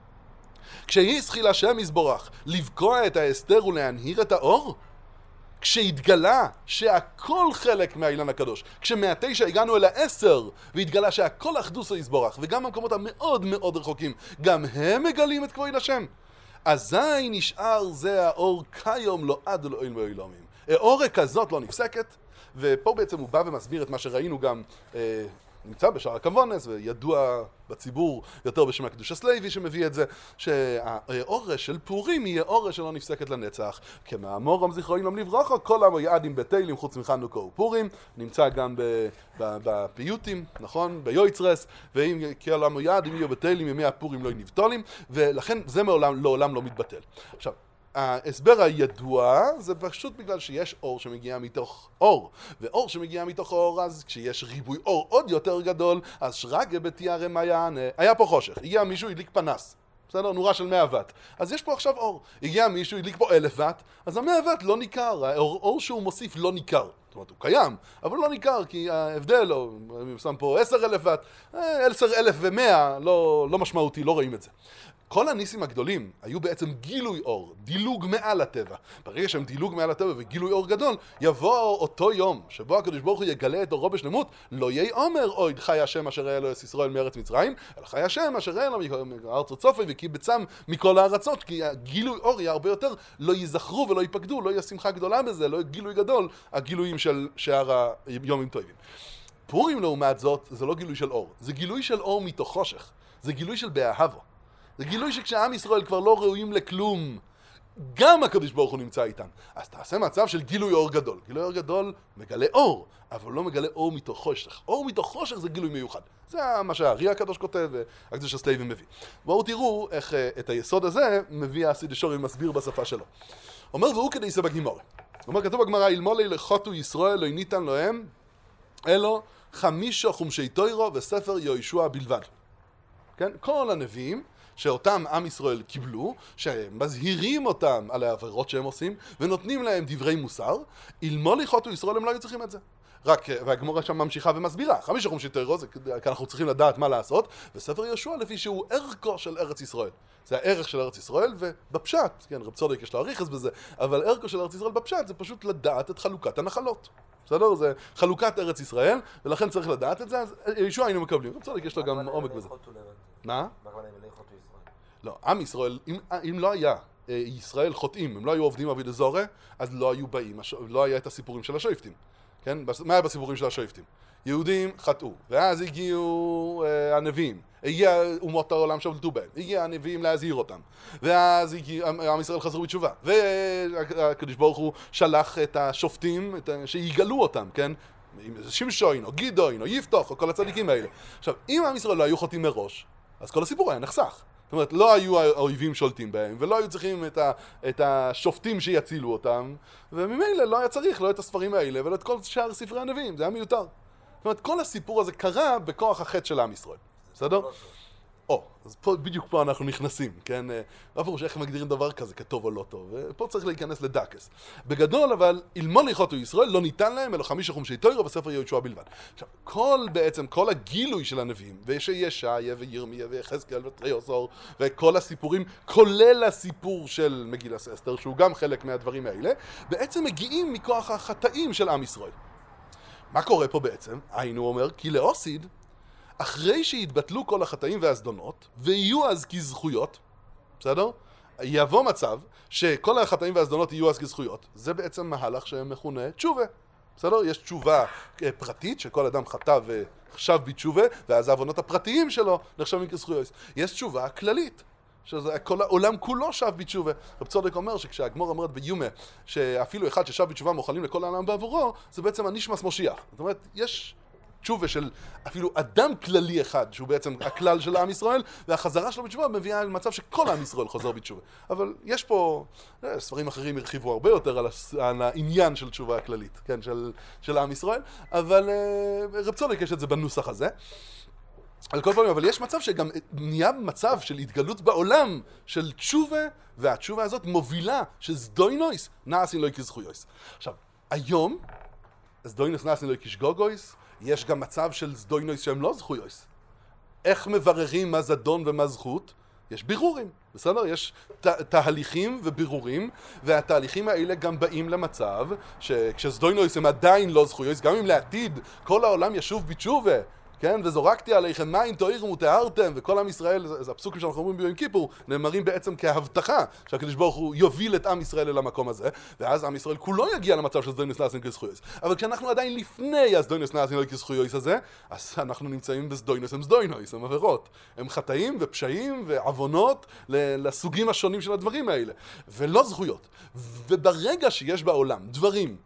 כשיהי שחיל השם יזבורך לבקוע את ההסתר ולהנהיר את האור, כשהתגלה שהכל חלק מהאילן הקדוש, כשמהתשע הגענו אל העשר והתגלה שהכל אחדוס יזבורך, וגם במקומות המאוד מאוד רחוקים, גם הם מגלים את כבוד השם, אזי נשאר זה האור כיום לא עד ולא אילם ואילומים. האור כזאת לא נפסקת, ופה בעצם הוא בא ומסביר את מה שראינו גם אה, נמצא בשער הכוונס, וידוע בציבור יותר בשם הקדושת לוי שמביא את זה, שהאורש של פורים יהיה אורש שלא נפסקת לנצח. כמאמורם זכרו אילם לברכה, כל המויעדים בתהילים חוץ מחנוכה ופורים, נמצא גם בפיוטים, נכון? ביועצרס, ואם כל המויעדים יהיו בתהילים ימי הפורים לא נבטולים, ולכן זה מעולם, לעולם לא מתבטל. עכשיו, ההסבר הידוע זה פשוט בגלל שיש אור שמגיע מתוך אור, ואור שמגיע מתוך אור, אז כשיש ריבוי אור עוד יותר גדול, אז שרגה בתיארה מעיין, היה פה חושך, הגיע מישהו הדליק פנס, בסדר? נורה של מאה וואט, אז יש פה עכשיו אור, הגיע מישהו הדליק פה אלף וואט, אז המאה וואט לא ניכר, האור, האור שהוא מוסיף לא ניכר, זאת אומרת הוא קיים, אבל לא ניכר, כי ההבדל, או, אני שם פה עשר אלף וואט, עשר אלף ומאה, לא, לא משמעותי, לא רואים את זה. כל הניסים הגדולים היו בעצם גילוי אור, דילוג מעל הטבע. ברגע שהם דילוג מעל הטבע וגילוי אור גדול, יבוא אותו יום שבו הקדוש ברוך הוא יגלה את אורו בשלמות, לא יהי אומר אוי חי השם אשר ראה לו את ישראל מארץ מצרים, אלא חי השם אשר ראה לו מארץ צופי וקיבצם מכל הארצות, כי הגילוי אור יהיה הרבה יותר, לא ייזכרו ולא ייפקדו, לא יהיה שמחה גדולה בזה, לא יהיה גילוי גדול, הגילויים של שאר היומים טובים. פורים לעומת זאת, זה לא גילוי של אור, זה גילוי של אור מתוך חושך, זה גילוי של באהבו. זה גילוי שכשעם ישראל כבר לא ראויים לכלום, גם הקדוש ברוך הוא נמצא איתם. אז תעשה מצב של גילוי אור גדול. גילוי אור גדול מגלה אור, אבל לא מגלה אור מתוך חושך. אור מתוך חושך זה גילוי מיוחד. זה מה שהארי הקדוש כותב והקדוש הסלייבים מביא. בואו תראו איך את היסוד הזה מביא הסידי שורי מסביר בשפה שלו. אומר והוא כדי זה בגימורה. אומר כתוב בגמרא, אלמלא לחוטו ישראל לא ניתן להם אלו חמישה חומשי תוירו וספר יהושע בלבד. כן? כל הנביאים שאותם עם ישראל קיבלו, שמזהירים אותם על העבירות שהם עושים, ונותנים להם דברי מוסר, אלמלא חוטו ישראל הם לא היו צריכים את זה. רק, והגמורה שם ממשיכה ומסבירה, חמישה חומשי תוירו, זה כי אנחנו צריכים לדעת מה לעשות, וספר יהושע לפי שהוא ערכו של ארץ ישראל. זה הערך של ארץ ישראל, ובפשט, כן, רב צודק יש להעריך את זה, אבל ערכו של ארץ ישראל בפשט זה פשוט לדעת את חלוקת הנחלות. בסדר? זה חלוקת ארץ ישראל, ולכן צריך לדעת את זה, אז יהושע היינו מקבלים. רב צודק יש לו גם עומק בזה. מה? לא, עם ישראל, אם, אם לא היה ישראל חוטאים, אם לא היו עובדים עבודת זרה, אז לא היו באים, לא היה את הסיפורים של השופטים. כן? מה היה בסיפורים של השופטים? יהודים חטאו, ואז הגיעו אה, הנביאים, הגיע אומות העולם שבלטו בהם, הגיע הנביאים להזהיר אותם, ואז הגיע, עם ישראל חזרו בתשובה, והקדוש ברוך הוא שלח את השופטים את, שיגלו אותם, כן? אם זה שמשון, או גידון, או יפתח, או כל הצדיקים האלה. עכשיו, אם עם ישראל לא היו חוטאים מראש, אז כל הסיפור היה נחסך. זאת אומרת, לא היו האויבים שולטים בהם, ולא היו צריכים את, ה, את השופטים שיצילו אותם, וממילא לא היה צריך, לא את הספרים האלה, ולא את כל שאר ספרי הנביאים, זה היה מיותר. זאת אומרת, כל הסיפור הזה קרה בכוח החטא של עם ישראל. בסדר? או, אז פה, בדיוק פה אנחנו נכנסים, כן? לא פירוש איך מגדירים דבר כזה, כטוב או לא טוב, ופה צריך להיכנס לדקס. בגדול, אבל, אלמון ליחותו ישראל לא ניתן להם, אלא חמישה חומשי תורה וספר יהושע בלבד. עכשיו, כל בעצם, כל הגילוי של הנביאים, וישעיה וירמיה ויחזקאל ותריעשר, וכל הסיפורים, כולל הסיפור של מגילת אסתר, שהוא גם חלק מהדברים האלה, בעצם מגיעים מכוח החטאים של עם ישראל. מה קורה פה בעצם? היינו אומר, כי לאוסיד, אחרי שהתבטלו כל החטאים והזדונות, ויהיו אז כזכויות, בסדר? יבוא מצב שכל החטאים והזדונות יהיו אז כזכויות. זה בעצם מהלך שמכונה תשובה. בסדר? יש תשובה פרטית, שכל אדם חטא וחשב בתשובה, ואז העוונות הפרטיים שלו נחשבים כזכויות. יש תשובה כללית, שכל העולם כולו שב בתשובה. רב צודק אומר שכשהגמור אומרת ביומה, שאפילו אחד ששב בתשובה מוכנים לכל העולם בעבורו, זה בעצם הנשמס מושיח. זאת אומרת, יש תשובה של אפילו אדם כללי אחד, שהוא בעצם הכלל של עם ישראל, והחזרה שלו בתשובה מביאה למצב שכל עם ישראל חוזר בתשובה. אבל יש פה, ספרים אחרים הרחיבו הרבה יותר על, הס, על העניין של תשובה הכללית, כן, של, של עם ישראל, אבל רב צודק יש את זה בנוסח הזה. על כל פעמים, אבל יש מצב שגם נהיה מצב של התגלות בעולם של תשובה, והתשובה הזאת מובילה שזדוינויס נעשין לא כזכויוס. עכשיו, היום, זדוינויס נעשין לא כשגוגויס, יש גם מצב של זדוינויס שהם לא זכויוס. איך מבררים מה זדון ומה זכות? יש בירורים, בסדר? יש ת, תהליכים ובירורים, והתהליכים האלה גם באים למצב שכשזדוינויס הם עדיין לא זכויוס, גם אם לעתיד כל העולם ישוב בתשובה, כן? וזורקתי עליכם מים תאירם ותארתם, וכל עם ישראל, זה, זה הפסוקים שאנחנו אומרים ביום כיפור, נאמרים בעצם כהבטחה שהקדוש ברוך הוא יוביל את עם ישראל אל המקום הזה, ואז עם ישראל כולו יגיע למצב של זדוינוס נעשין כזכויוס. אבל כשאנחנו עדיין לפני הזדוינוס נעשין כזכויוס הזה, אז אנחנו נמצאים בזדוינוס, הם זדוינוס, הם עבירות. הם חטאים ופשעים ועוונות לסוגים השונים של הדברים האלה, ולא זכויות. וברגע שיש בעולם דברים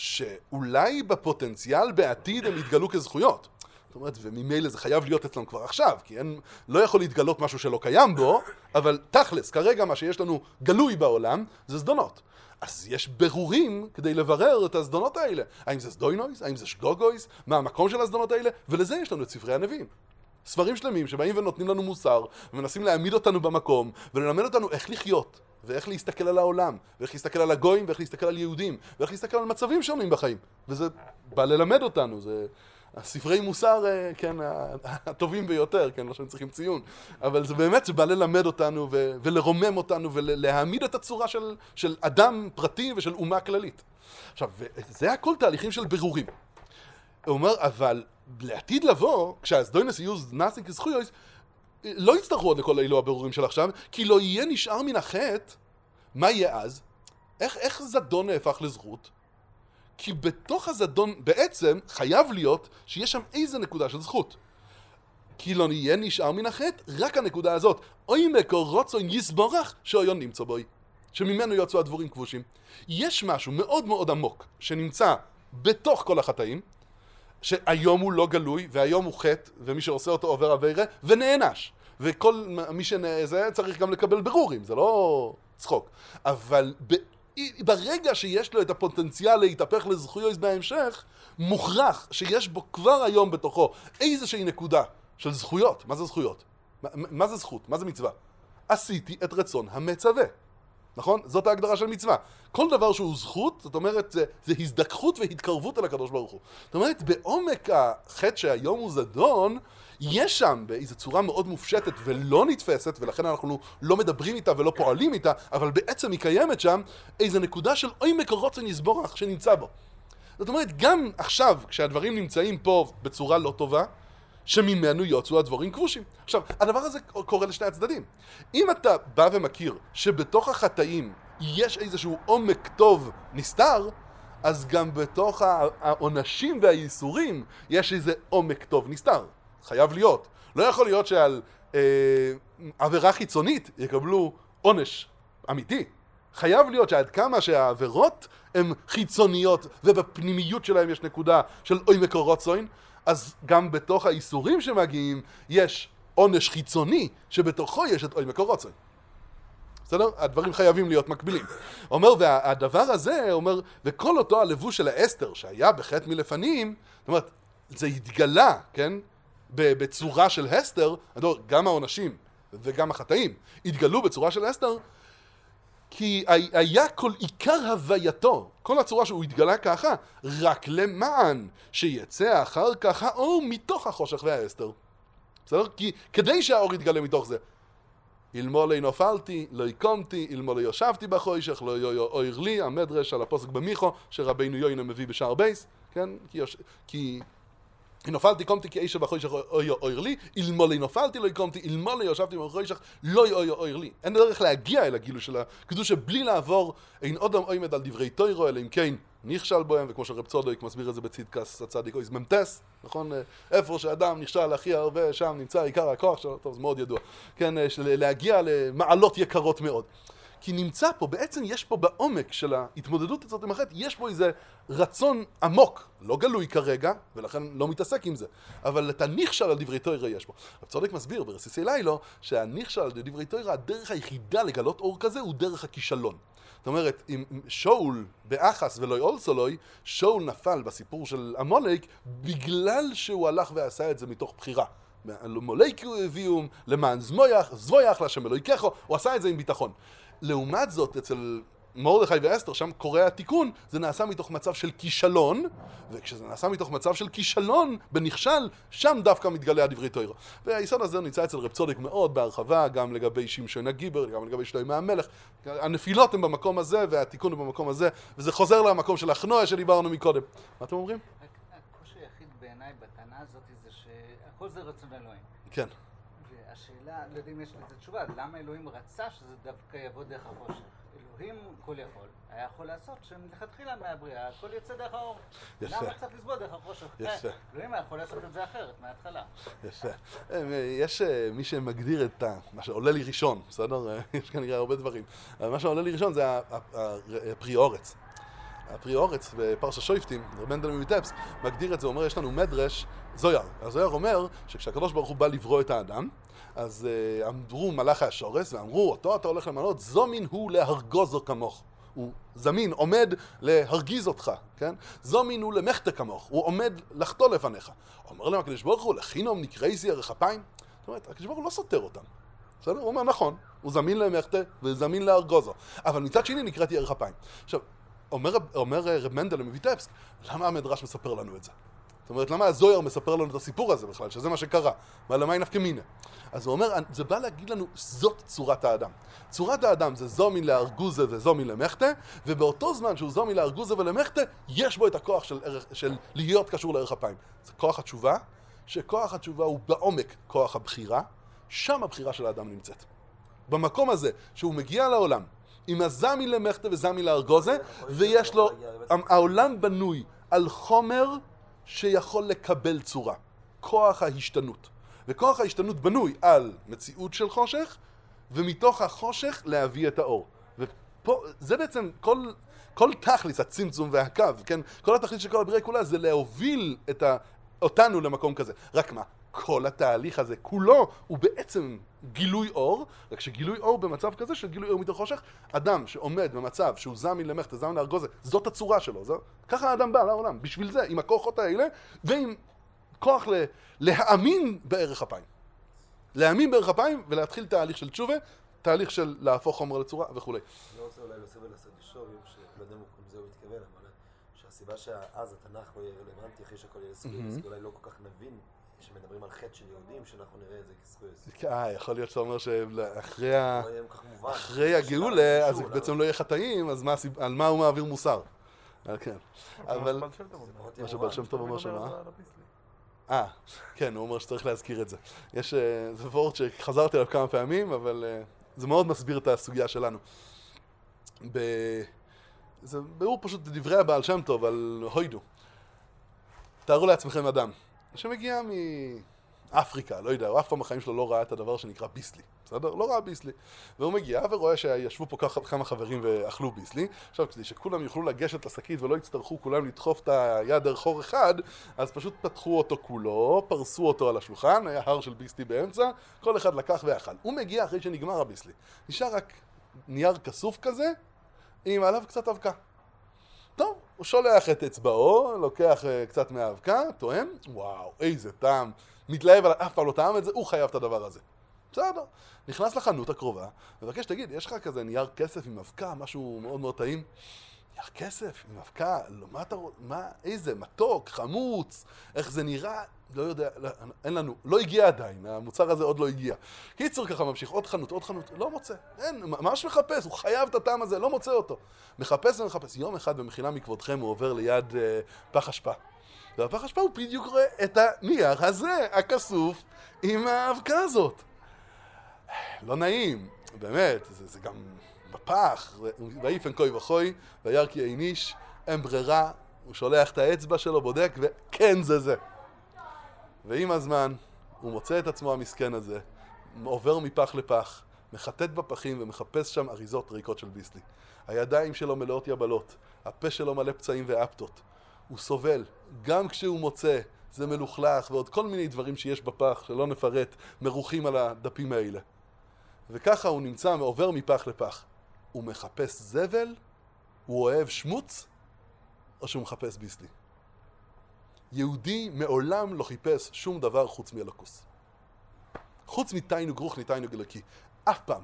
שאולי בפוטנציאל בעתיד הם יתגלו כזכויות, זאת אומרת, וממילא זה חייב להיות אצלם כבר עכשיו, כי אין, לא יכול להתגלות משהו שלא קיים בו, אבל תכלס, כרגע מה שיש לנו גלוי בעולם, זה זדונות. אז יש ברורים כדי לברר את הזדונות האלה. האם זה זדוינויס? האם זה שגוגויס? מה המקום של הזדונות האלה? ולזה יש לנו את ספרי הנביאים. ספרים שלמים שבאים ונותנים לנו מוסר, ומנסים להעמיד אותנו במקום, וללמד אותנו איך לחיות, ואיך להסתכל על העולם, ואיך להסתכל על הגויים, ואיך להסתכל על יהודים, ואיך להסתכל על מצבים שונים בחיים. וזה בא ללמד אותנו, זה הספרי מוסר, כן, הטובים ביותר, כן, לא שהם צריכים ציון, אבל זה באמת שבא ללמד אותנו ו- ולרומם אותנו ולהעמיד את הצורה של, של אדם פרטי ושל אומה כללית. עכשיו, זה הכל תהליכים של ברורים. הוא אומר, אבל לעתיד לבוא, כשהזדוינוס יהיו נעשין כזכויוס, לא יצטרכו עוד לכל אלו הברורים של עכשיו, כי לא יהיה נשאר מן החטא, מה יהיה אז? איך, איך זדון נהפך לזכות? כי בתוך הזדון בעצם חייב להיות שיש שם איזה נקודה של זכות. כי לא נהיה נשאר מן החטא, רק הנקודה הזאת. אוי מקור רוצון יסבורך שאויון נמצא בוי. שממנו יוצאו הדבורים כבושים. יש משהו מאוד מאוד עמוק שנמצא בתוך כל החטאים, שהיום הוא לא גלוי, והיום הוא חטא, ומי שעושה אותו עובר עבירה, ונענש. וכל מי שזה צריך גם לקבל ברורים, זה לא צחוק. אבל ב... ברגע שיש לו את הפוטנציאל להתהפך לזכויות בהמשך, מוכרח שיש בו כבר היום בתוכו איזושהי נקודה של זכויות. מה זה זכויות? מה, מה זה זכות? מה זה מצווה? עשיתי את רצון המצווה. נכון? זאת ההגדרה של מצווה. כל דבר שהוא זכות, זאת אומרת, זה, זה הזדככות והתקרבות אל הקדוש ברוך הוא. זאת אומרת, בעומק החטא שהיום הוא זדון, יש שם באיזו צורה מאוד מופשטת ולא נתפסת, ולכן אנחנו לא מדברים איתה ולא פועלים איתה, אבל בעצם היא קיימת שם איזו נקודה של עומק הרוצן יסבורך שנמצא בו. זאת אומרת, גם עכשיו, כשהדברים נמצאים פה בצורה לא טובה, שממנו יוצאו הדבורים כבושים. עכשיו, הדבר הזה קורה לשני הצדדים. אם אתה בא ומכיר שבתוך החטאים יש איזשהו עומק טוב נסתר, אז גם בתוך העונשים והייסורים יש איזה עומק טוב נסתר. חייב להיות. לא יכול להיות שעל אה, עבירה חיצונית יקבלו עונש אמיתי. חייב להיות שעד כמה שהעבירות הן חיצוניות ובפנימיות שלהם יש נקודה של אוי מקורוצוין, אז גם בתוך האיסורים שמגיעים יש עונש חיצוני שבתוכו יש את אוי מקורוצוין. בסדר? הדברים חייבים להיות מקבילים. אומר, והדבר הזה, אומר, וכל אותו הלבוש של האסתר שהיה בחטא מלפנים, זאת אומרת, זה התגלה, כן? בצורה של אסתר, גם העונשים וגם החטאים התגלו בצורה של אסתר, כי היה כל עיקר הווייתו, כל הצורה שהוא התגלה ככה, רק למען שיצא אחר כך האור מתוך החושך והאסתר. בסדר? כי כדי שהאור יתגלה מתוך זה, אלמלא נפלתי, לא יקומתי, אלמלא ישבתי בחושך, לא יאיר לי, המדרש על הפוסק במיכו, שרבינו יוינה מביא בשער בייס, כן? כי, כי נפלתי, קומתי, כי אישה בחושך לא יאיר לי, אלמלא נפלתי, לא יקומתי, אלמלא ישבתי בחושך, לא יאיר לי. אין דרך להגיע אל הגילוי של הקדושה בלי לעבור, אין אדם עומד על דברי תוירו, אלא אם כן נכשל בהם, וכמו שרב צודק מסביר את זה בצדקס הצדיק אויז ממתס, נכון? איפה שאדם נכשל הכי הרבה, שם נמצא עיקר הכוח שלו, טוב, זה מאוד ידוע. כן, להגיע למעלות יקרות מאוד. כי נמצא פה, בעצם יש פה בעומק של ההתמודדות הזאת עם החטא, יש פה איזה רצון עמוק, לא גלוי כרגע, ולכן לא מתעסק עם זה, אבל את הנכשל על דברי תורה יש פה. רב צודק מסביר ברסיסי לילו, שהנכשל על דברי תורה, הדרך היחידה לגלות אור כזה הוא דרך הכישלון. זאת אומרת, אם שאול באחס ולא אולסולוי, שאול נפל בסיפור של עמלק בגלל שהוא הלך ועשה את זה מתוך בחירה. מולק הביאו למען זמויח, זבויח להשם אלוהיכךו, הוא עשה את זה עם ביטחון. לעומת זאת, אצל מרדכי ואסתר, שם קורה התיקון, זה נעשה מתוך מצב של כישלון, וכשזה נעשה מתוך מצב של כישלון, בנכשל, שם דווקא מתגלה הדברי תורה. והיסוד הזה נמצא אצל רב צודק מאוד בהרחבה, גם לגבי שמשון הגיבר, גם לגבי שלמה המלך. הנפילות הן במקום הזה, והתיקון הוא במקום הזה, וזה חוזר למקום של החנועה שדיברנו מקודם. מה אתם אומרים? הקושי היחיד בעיניי בטענה הזאת זה שהכל זה רצון אלוהים. כן. והשאלה, לא יודע אם יש לזה תשובה, למה אלוהים רצה שזה דווקא יבוא דרך החושך? אלוהים כל יכול, היה יכול לעשות שמלכתחילה מהבריאה, הכל יצא דרך האור. יפה. למה צריך לסבול דרך החושך? יפה. אלוהים היה יכול לעשות את זה אחרת, מההתחלה. יפה. יש מי שמגדיר את מה שעולה לי ראשון, בסדר? יש כנראה הרבה דברים. אבל מה שעולה לי ראשון זה הפרי אורץ. הפרי אורץ בפרשה שויפטים, רב מנדל מויטבסק, מגדיר את זה, אומר, יש לנו מדרש, זויר. הזויר אומר שכשהקדוש ברוך הוא בא לברוא את האדם, אז uh, אמרו מלאכי השורש ואמרו, אותו אתה הולך למנות, זומין הוא להרגוזו כמוך. הוא זמין, עומד להרגיז אותך, כן? זומין הוא למחתה כמוך, הוא עומד לחטוא לפניך. אומר להם הקדוש ברוך הוא, לחינום נקרייסי ערך אפיים. זאת אומרת, הקדוש ברוך הוא לא סותר אותם. בסדר? הוא אומר, נכון, הוא זמין למחתה וזמין להרגוזו. אבל מצד שני נקראתי ערך אפיים. עכשיו, אומר, אומר רב מנדל מויטבסק, למה המדרש מספר לנו את זה? זאת אומרת, למה הזויר מספר לנו את הסיפור הזה בכלל, שזה מה שקרה? מה למה היא נפקא מינה? אז הוא אומר, זה בא להגיד לנו, זאת צורת האדם. צורת האדם זה זומין לארגוזה וזומין למחתה, ובאותו זמן שהוא זומין לארגוזה ולמחתה, יש בו את הכוח של, ערך, של להיות קשור לערך אפיים. זה כוח התשובה, שכוח התשובה הוא בעומק כוח הבחירה, שם הבחירה של האדם נמצאת. במקום הזה, שהוא מגיע לעולם, עם הזמין למחתה וזמין לארגוזה, ויש לו, העולם בנוי על חומר שיכול לקבל צורה. כוח ההשתנות. וכוח ההשתנות בנוי על מציאות של חושך, ומתוך החושך להביא את האור. ופה, זה בעצם כל, כל תכליס, הצמצום והקו, כן? כל התכלית של כל הבריאה כולה זה להוביל את ה, אותנו למקום כזה. רק מה? כל התהליך הזה כולו הוא בעצם גילוי אור, רק שגילוי אור במצב כזה של גילוי אור מתוך חושך, אדם שעומד במצב שהוא זמין למחתה, זמין לארגוזה, זאת הצורה שלו. זאת, ככה האדם בא לעולם, בשביל זה, עם הכוחות האלה, ועם כוח ל, להאמין בערך אפיים. להאמין בערך אפיים ולהתחיל תהליך של תשובה, תהליך של להפוך חומר לצורה וכו'. אני רוצה אולי להוסיף ולעשות אישורים, שלא יודע אם זה הוא מתכוון, אבל שהסיבה שאז התנ"ך לא יהיה רלוונטי אחרי שהכל יהיה זכויות, אז אולי לא כל כך נבין שמדברים על חטא של יהודים, שאנחנו נראה את זה כזכויות. אה, יכול להיות שאתה אומר שאחרי הגאולה, אז בעצם לא יהיה חטאים, אז על מה הוא מעביר מוסר? כן. אבל מה שבעל שם טוב אומר שמה? אה, כן, הוא אומר שצריך להזכיר את זה. יש, זה וורד שחזרתי עליו כמה פעמים, אבל זה מאוד מסביר את הסוגיה שלנו. זה ברור פשוט דברי הבעל שם טוב על הוידו. תארו לעצמכם אדם שמגיע אפריקה, לא יודע, הוא אף פעם בחיים שלו לא ראה את הדבר שנקרא ביסלי, בסדר? לא ראה ביסלי. והוא מגיע ורואה שישבו פה כמה חברים ואכלו ביסלי. עכשיו, כדי שכולם יוכלו לגשת לשקית ולא יצטרכו כולם לדחוף את היד דרך חור אחד, אז פשוט פתחו אותו כולו, פרסו אותו על השולחן, היה הר של ביסלי באמצע, כל אחד לקח ואכל. הוא מגיע אחרי שנגמר הביסלי. נשאר רק נייר כסוף כזה, עם עליו קצת אבקה. טוב, הוא שולח את אצבעו, לוקח uh, קצת מהאבקה, טועם, וואו, איזה טעם, מתלהב על אף פעם לא טעם את זה, הוא חייב את הדבר הזה. בסדר, נכנס לחנות הקרובה, מבקש, תגיד, יש לך כזה נייר כסף עם אבקה, משהו מאוד מאוד טעים? נייר כסף עם אבקה, לא, מה אתה רואה, מה, איזה, מתוק, חמוץ, איך זה נראה, לא יודע, לא, אין לנו, לא הגיע עדיין, המוצר הזה עוד לא הגיע. קיצור ככה ממשיך, עוד חנות, עוד חנות, לא מוצא, אין, ממש מחפש, הוא חייב את הטעם הזה, לא מוצא אותו. מחפש ומחפש, יום אחד במחילה מכבודכם הוא עובר ליד אה, פח אשפה. והפח אשפה הוא בדיוק רואה את הנייר הזה, הכסוף, עם האבקה הזאת. לא נעים, באמת, זה, זה גם בפח, ואיפן כוי וחוי, וירא כי אין איש, אין ברירה, הוא שולח את האצבע שלו, בודק, וכן זה זה. ועם הזמן, הוא מוצא את עצמו המסכן הזה, עובר מפח לפח, מחטט בפחים ומחפש שם אריזות ריקות של ביסלי. הידיים שלו מלאות יבלות, הפה שלו מלא פצעים ואפטות. הוא סובל, גם כשהוא מוצא, זה מלוכלך ועוד כל מיני דברים שיש בפח, שלא נפרט, מרוחים על הדפים האלה. וככה הוא נמצא, עובר מפח לפח. הוא מחפש זבל? הוא אוהב שמוץ? או שהוא מחפש ביסלי? יהודי מעולם לא חיפש שום דבר חוץ מאלוקוס. חוץ מתיינוג רוחני, תיינוג אלוקי. אף פעם.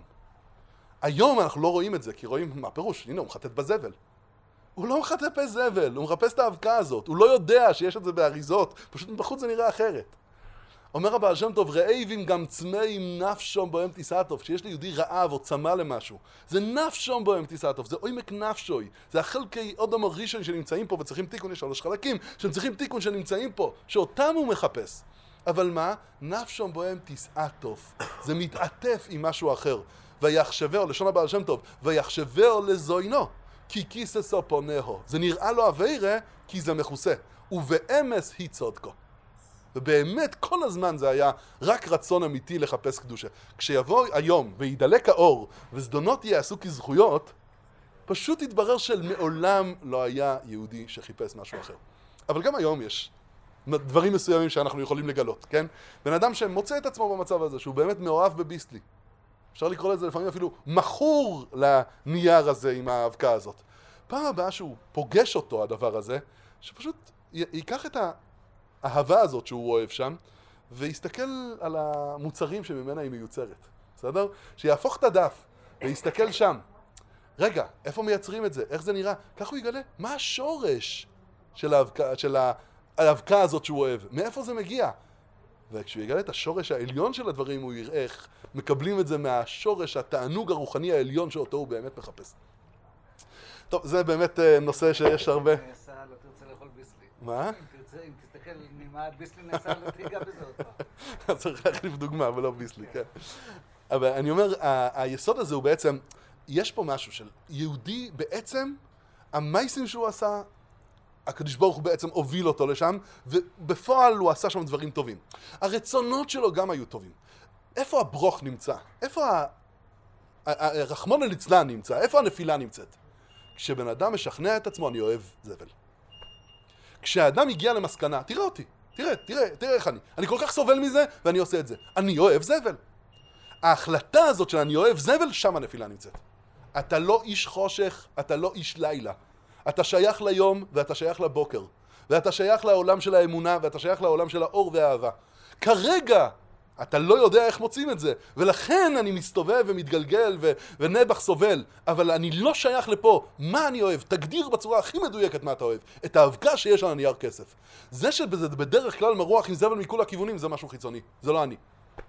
היום אנחנו לא רואים את זה, כי רואים מה פירוש, הנה הוא מחטט בזבל. הוא לא מחטט בזבל, הוא מחפש את האבקה הזאת. הוא לא יודע שיש את זה באריזות, פשוט בחוץ זה נראה אחרת. אומר הבעל שם טוב, רעבים גם צמאים נפשום בהם תיסעתוב. כשיש ליהודי רעב או צמא למשהו, זה נפשום בהם תיסעתוב, זה עומק נפשוי. זה החלקי אודם הראשון שנמצאים פה וצריכים תיקון, יש שלוש חלקים שהם צריכים תיקון שנמצאים פה, שאותם הוא מחפש. אבל מה? נפשום בהם תיסעתוב. זה מתעטף עם משהו אחר. ויחשבהו, לשון הבעל שם טוב, ויחשבהו לזוינו, כי כיססו פונהו. זה נראה לו עבירה כי זה מכוסה. ובאמס היא צודקו. ובאמת כל הזמן זה היה רק רצון אמיתי לחפש קדושה. כשיבוא היום וידלק האור וזדונות יעשו כזכויות, פשוט יתברר שמעולם לא היה יהודי שחיפש משהו אחר. אבל גם היום יש דברים מסוימים שאנחנו יכולים לגלות, כן? בן אדם שמוצא את עצמו במצב הזה, שהוא באמת מאוהב בביסלי. אפשר לקרוא לזה לפעמים אפילו מכור לנייר הזה עם האבקה הזאת. פעם הבאה שהוא פוגש אותו, הדבר הזה, שפשוט ייקח את האהבה הזאת שהוא אוהב שם, ויסתכל על המוצרים שממנה היא מיוצרת. בסדר? שיהפוך את הדף ויסתכל שם. רגע, איפה מייצרים את זה? איך זה נראה? כך הוא יגלה מה השורש של האבקה, של האבקה הזאת שהוא אוהב. מאיפה זה מגיע? וכשהוא יגלה את השורש העליון של הדברים, הוא יראה איך מקבלים את זה מהשורש, התענוג הרוחני העליון שאותו הוא באמת מחפש. טוב, זה באמת נושא שיש הרבה... נעשה, לא תרצה לאכול ביסלי. מה? אם תרצה, אם תסתכל ממה ביסלי נעשה, לא תיגע בזה עוד פעם. אז צריך להחליף דוגמה, ולא ביסלי, כן. אבל אני אומר, היסוד הזה הוא בעצם, יש פה משהו של יהודי בעצם, המייסים שהוא עשה, הקדוש ברוך הוא בעצם הוביל אותו לשם, ובפועל הוא עשה שם דברים טובים. הרצונות שלו גם היו טובים. איפה הברוך נמצא? איפה הרחמון ליצלן נמצא? איפה הנפילה נמצאת? כשבן אדם משכנע את עצמו, אני אוהב זבל. כשהאדם הגיע למסקנה, תראה אותי, תראה, תראה, תראה איך אני. אני כל כך סובל מזה, ואני עושה את זה. אני אוהב זבל. ההחלטה הזאת של אני אוהב זבל, שם הנפילה נמצאת. אתה לא איש חושך, אתה לא איש לילה. אתה שייך ליום ואתה שייך לבוקר. ואתה שייך לעולם של האמונה ואתה שייך לעולם של האור והאהבה. כרגע אתה לא יודע איך מוצאים את זה. ולכן אני מסתובב ומתגלגל ו- ונבח סובל. אבל אני לא שייך לפה. מה אני אוהב? תגדיר בצורה הכי מדויקת מה אתה אוהב. את האבקה שיש על הנייר כסף. זה שזה בדרך כלל מרוח עם זבל מכל הכיוונים זה משהו חיצוני. זה לא אני.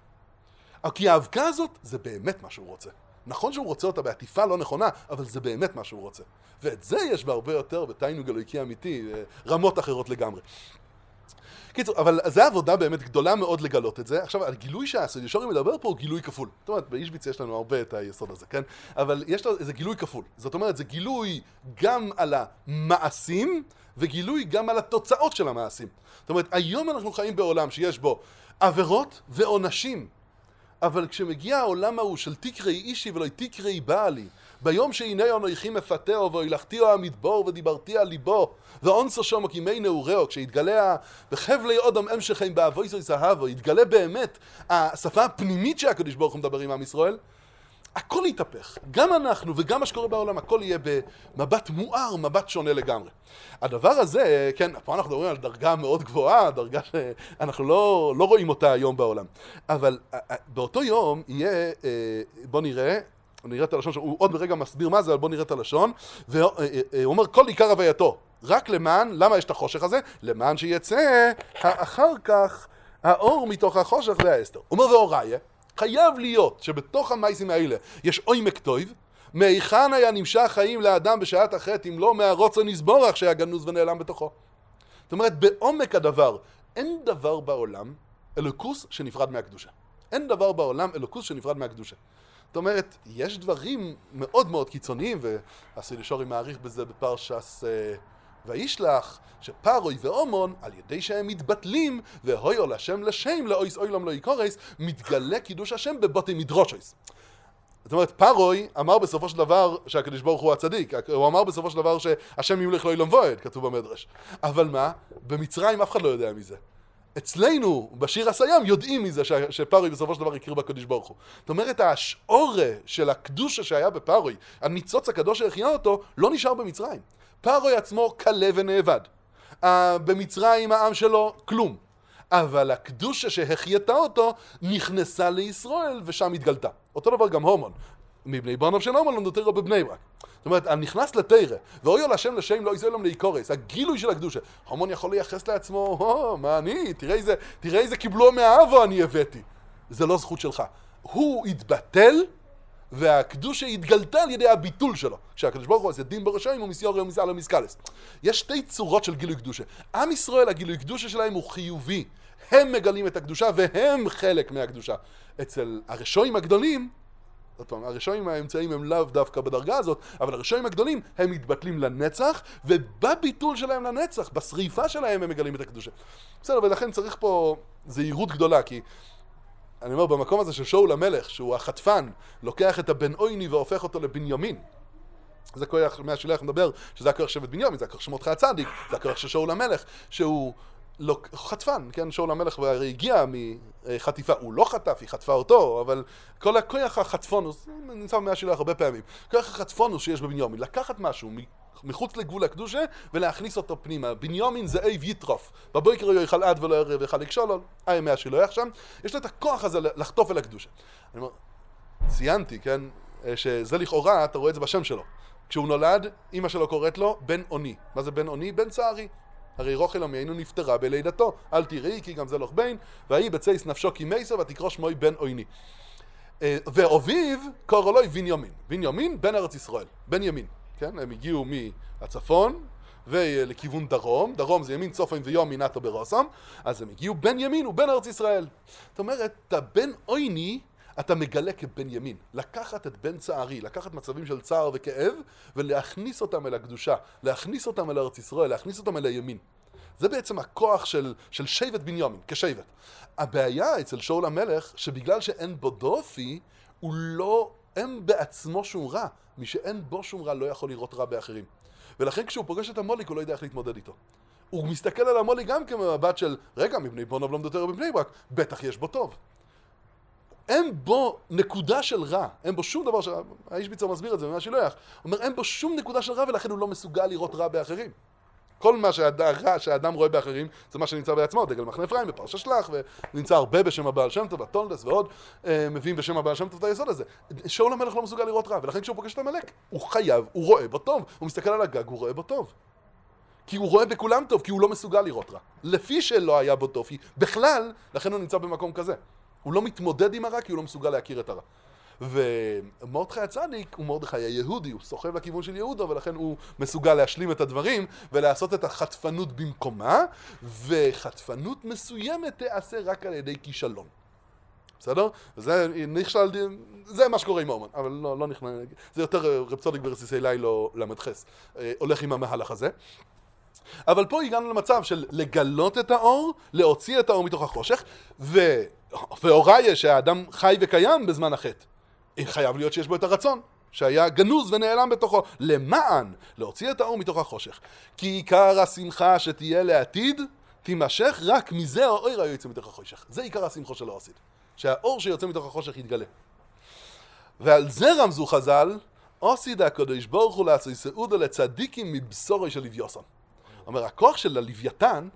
כי האבקה הזאת זה באמת מה שהוא רוצה. נכון שהוא רוצה אותה בעטיפה לא נכונה, אבל זה באמת מה שהוא רוצה. ואת זה יש בהרבה יותר בתיינוג אלוקי אמיתי, רמות אחרות לגמרי. קיצור, אבל זו עבודה באמת גדולה מאוד לגלות את זה. עכשיו, הגילוי שהסודי שורים מדבר פה הוא גילוי כפול. זאת אומרת, באישביץ יש לנו הרבה את היסוד הזה, כן? אבל יש לו איזה גילוי כפול. זאת אומרת, זה גילוי גם על המעשים, וגילוי גם על התוצאות של המעשים. זאת אומרת, היום אנחנו חיים בעולם שיש בו עבירות ועונשים. אבל כשמגיע העולם ההוא של תקראי אישי ולא תקראי בעלי, ביום שהנה אנוכי מפתהו והילכתיהו המדבור ודיברתי על ליבו ואונסו שומו כימי נעורהו, כשיתגלה בחבלי אודם המשכם באבויסו יזהבו, יתגלה באמת השפה הפנימית שהקדוש ברוך הוא מדבר עם עם ישראל, הכל יתהפך. גם אנחנו וגם מה שקורה בעולם, הכל יהיה במבט מואר, מבט שונה לגמרי. הדבר הזה, כן, פה אנחנו מדברים על דרגה מאוד גבוהה, דרגה שאנחנו לא, לא רואים אותה היום בעולם. אבל באותו יום יהיה, בוא נראה, נראה את הלשון, הוא עוד ברגע מסביר מה זה, אבל בוא נראה את הלשון, והוא אומר, כל עיקר הווייתו, רק למען, למה יש את החושך הזה? למען שיצא אחר כך האור מתוך החושך והאסתר. הוא אומר, ואוריה, חייב להיות שבתוך המייסים האלה יש עומק טוב, מהיכן היה נמשך חיים לאדם בשעת החטא, אם לא מהרוצן יסבורך שהיה גנוז ונעלם בתוכו. זאת אומרת, בעומק הדבר, אין דבר בעולם אלוקוס שנפרד מהקדושה. אין דבר בעולם אלוקוס שנפרד מהקדושה. זאת אומרת, יש דברים מאוד מאוד קיצוניים, והסודי שורים מעריך בזה בפרשס וישלח, שפרוי ואומון, על ידי שהם מתבטלים, והויו לשם לשם, לאויס אוילום לא יקורס, מתגלה קידוש השם בבוטי מדרושויס. זאת אומרת, פרוי אמר בסופו של דבר שהקדוש ברוך הוא הצדיק, הוא אמר בסופו של דבר שהשם ימלך לא ילום ועד, כתוב במדרש. אבל מה? במצרים אף אחד לא יודע מזה. אצלנו, בשיר הסיים, יודעים מזה שפרוי בסופו של דבר הכיר בקדוש ברוך הוא. זאת אומרת, השעורה של הקדושה שהיה בפרוי, הניצוץ הקדוש שהחיה אותו, לא נשאר במצרים. פרוי עצמו קלה ונאבד. במצרים העם שלו, כלום. אבל הקדושה שהחייתה אותו, נכנסה לישראל ושם התגלתה. אותו דבר גם הומון. מבני בונוב של הומון לא תראה בבני ברק. זאת אומרת, נכנס לתירה, ואויו להשם לשם לא יזלום להיקורס, הגילוי של הקדושה. הומון יכול לייחס לעצמו, הו, מה אני? תראה איזה, תראה איזה קיבלו מהאבו אני הבאתי. זה לא זכות שלך. הוא התבטל, והקדושה התגלתה על ידי הביטול שלו. כשהקדוש ברוך הוא עושה דין בראשיים ומסיורי ומסיעה למסקלס. יש שתי צורות של גילוי קדושה. עם ישראל, הגילוי קדושה שלהם הוא חיובי. הם מגלים את הקדושה והם חלק מהקדושה. אצל הרשועים הגדולים, זאת אומרת, הרשועים האמצעים הם לאו דווקא בדרגה הזאת, אבל הרשועים הגדולים הם מתבטלים לנצח, ובביטול שלהם לנצח, בשריפה שלהם הם מגלים את הקדושה. בסדר, ולכן צריך פה זהירות גדולה, כי אני אומר, במקום הזה של שאול המלך, שהוא החטפן, לוקח את הבן אויני והופך אותו לבנימין. זה כוח מהשילח מדבר, שזה הכוח שבט בנימין, זה הכוח שמותך הצדיק, זה הכוח של שאול המלך, שהוא לא, חטפן, כן? שאול המלך הרי הגיע מחטיפה, הוא לא חטף, היא חטפה אותו, אבל כל הכוח החטפונוס, נמצא מהשילח הרבה פעמים, כוח החטפונוס שיש בבנימין, לקחת משהו מחוץ לגבול הקדושה ולהכניס אותו פנימה. בנימין זה אייב יטרוף. בבוקר הוא יאכל עד ולא ערב ויאכל לקשול, הימי השילוח שם. יש לו את הכוח הזה לחטוף אל הקדושה. אני אומר, ציינתי, כן, שזה לכאורה, אתה רואה את זה בשם שלו. כשהוא נולד, אמא שלו קוראת לו בן עוני. מה זה בן עוני? בן צערי. הרי רוכל עמנו נפטרה בלידתו. אל תראי, כי גם זה לוך בין, והיא בצייס נפשו כמייסו ותקרא שמוי בן עוני. ואביו קורא לו בנימין. בנימין בן ארץ ישראל, בן ימין. כן? הם הגיעו מהצפון ולכיוון דרום, דרום זה ימין צופן ויום מינתו ברוסם, אז הם הגיעו בן ימין ובן ארץ ישראל. זאת אומרת, אתה בן עויני, אתה מגלה כבן ימין. לקחת את בן צערי, לקחת מצבים של צער וכאב, ולהכניס אותם אל הקדושה, להכניס אותם אל ארץ ישראל, להכניס אותם אל הימין. זה בעצם הכוח של, של שבט בנימין, כשבט. הבעיה אצל שאול המלך, שבגלל שאין בו דופי, הוא לא, אין בעצמו שום רע. מי שאין בו שום רע לא יכול לראות רע באחרים. ולכן כשהוא פוגש את המוליק, הוא לא יודע איך להתמודד איתו. הוא מסתכל על המוליק גם כמבט של, רגע, מבני בונוב לא מדותר בבני ברק, בטח יש בו טוב. אין בו נקודה של רע, אין בו שום דבר, האיש ביצור מסביר את זה, מה שלא יח, הוא אומר, אין בו שום נקודה של רע, ולכן הוא לא מסוגל לראות רע באחרים. כל מה שהרע שהאדם רואה באחרים, זה מה שנמצא בעצמו, דגל מחנה אפרים, בפרשת שלח, ונמצא הרבה בשם הבעל שם טוב, הטולדס ועוד, מביאים בשם הבעל שם טוב את היסוד הזה. שאול המלך לא מסוגל לראות רע, ולכן כשהוא פוגש את המלך, הוא חייב, הוא רואה בו טוב, הוא מסתכל על הגג, הוא רואה בו טוב. כי הוא רואה בכולם טוב, כי הוא לא מסוגל לראות רע. לפי שלא היה בו טוב, בכלל, לכן הוא נמצא במקום כזה. הוא לא מתמודד עם הרע, כי הוא לא מסוגל להכיר את הרע. ומרדכי הצדיק הוא מרדכי היהודי, הוא סוחב לכיוון של יהודה, ולכן הוא מסוגל להשלים את הדברים ולעשות את החטפנות במקומה, וחטפנות מסוימת תעשה רק על ידי כישלון. בסדר? וזה נכשל, זה מה שקורה עם האומן, אבל לא, לא נכנע, זה יותר רב צדיק ברסיסי לילו למדחס, הולך עם המהלך הזה. אבל פה הגענו למצב של לגלות את האור, להוציא את האור מתוך החושך, ו... והוראיה שהאדם חי וקיים בזמן החטא. חייב להיות שיש בו את הרצון, שהיה גנוז ונעלם בתוכו, למען להוציא את האור מתוך החושך. כי עיקר השמחה שתהיה לעתיד, תימשך רק מזה האור היוצא מתוך החושך. זה עיקר השמחו של האוסיד. שהאור שיוצא מתוך החושך יתגלה. ועל זה רמזו חז"ל, אוסיד הקדוש ברוך הוא לעשי סעודה לצדיקים מבשורי של לוויוסן. אומר, הכוח של הלוויתן,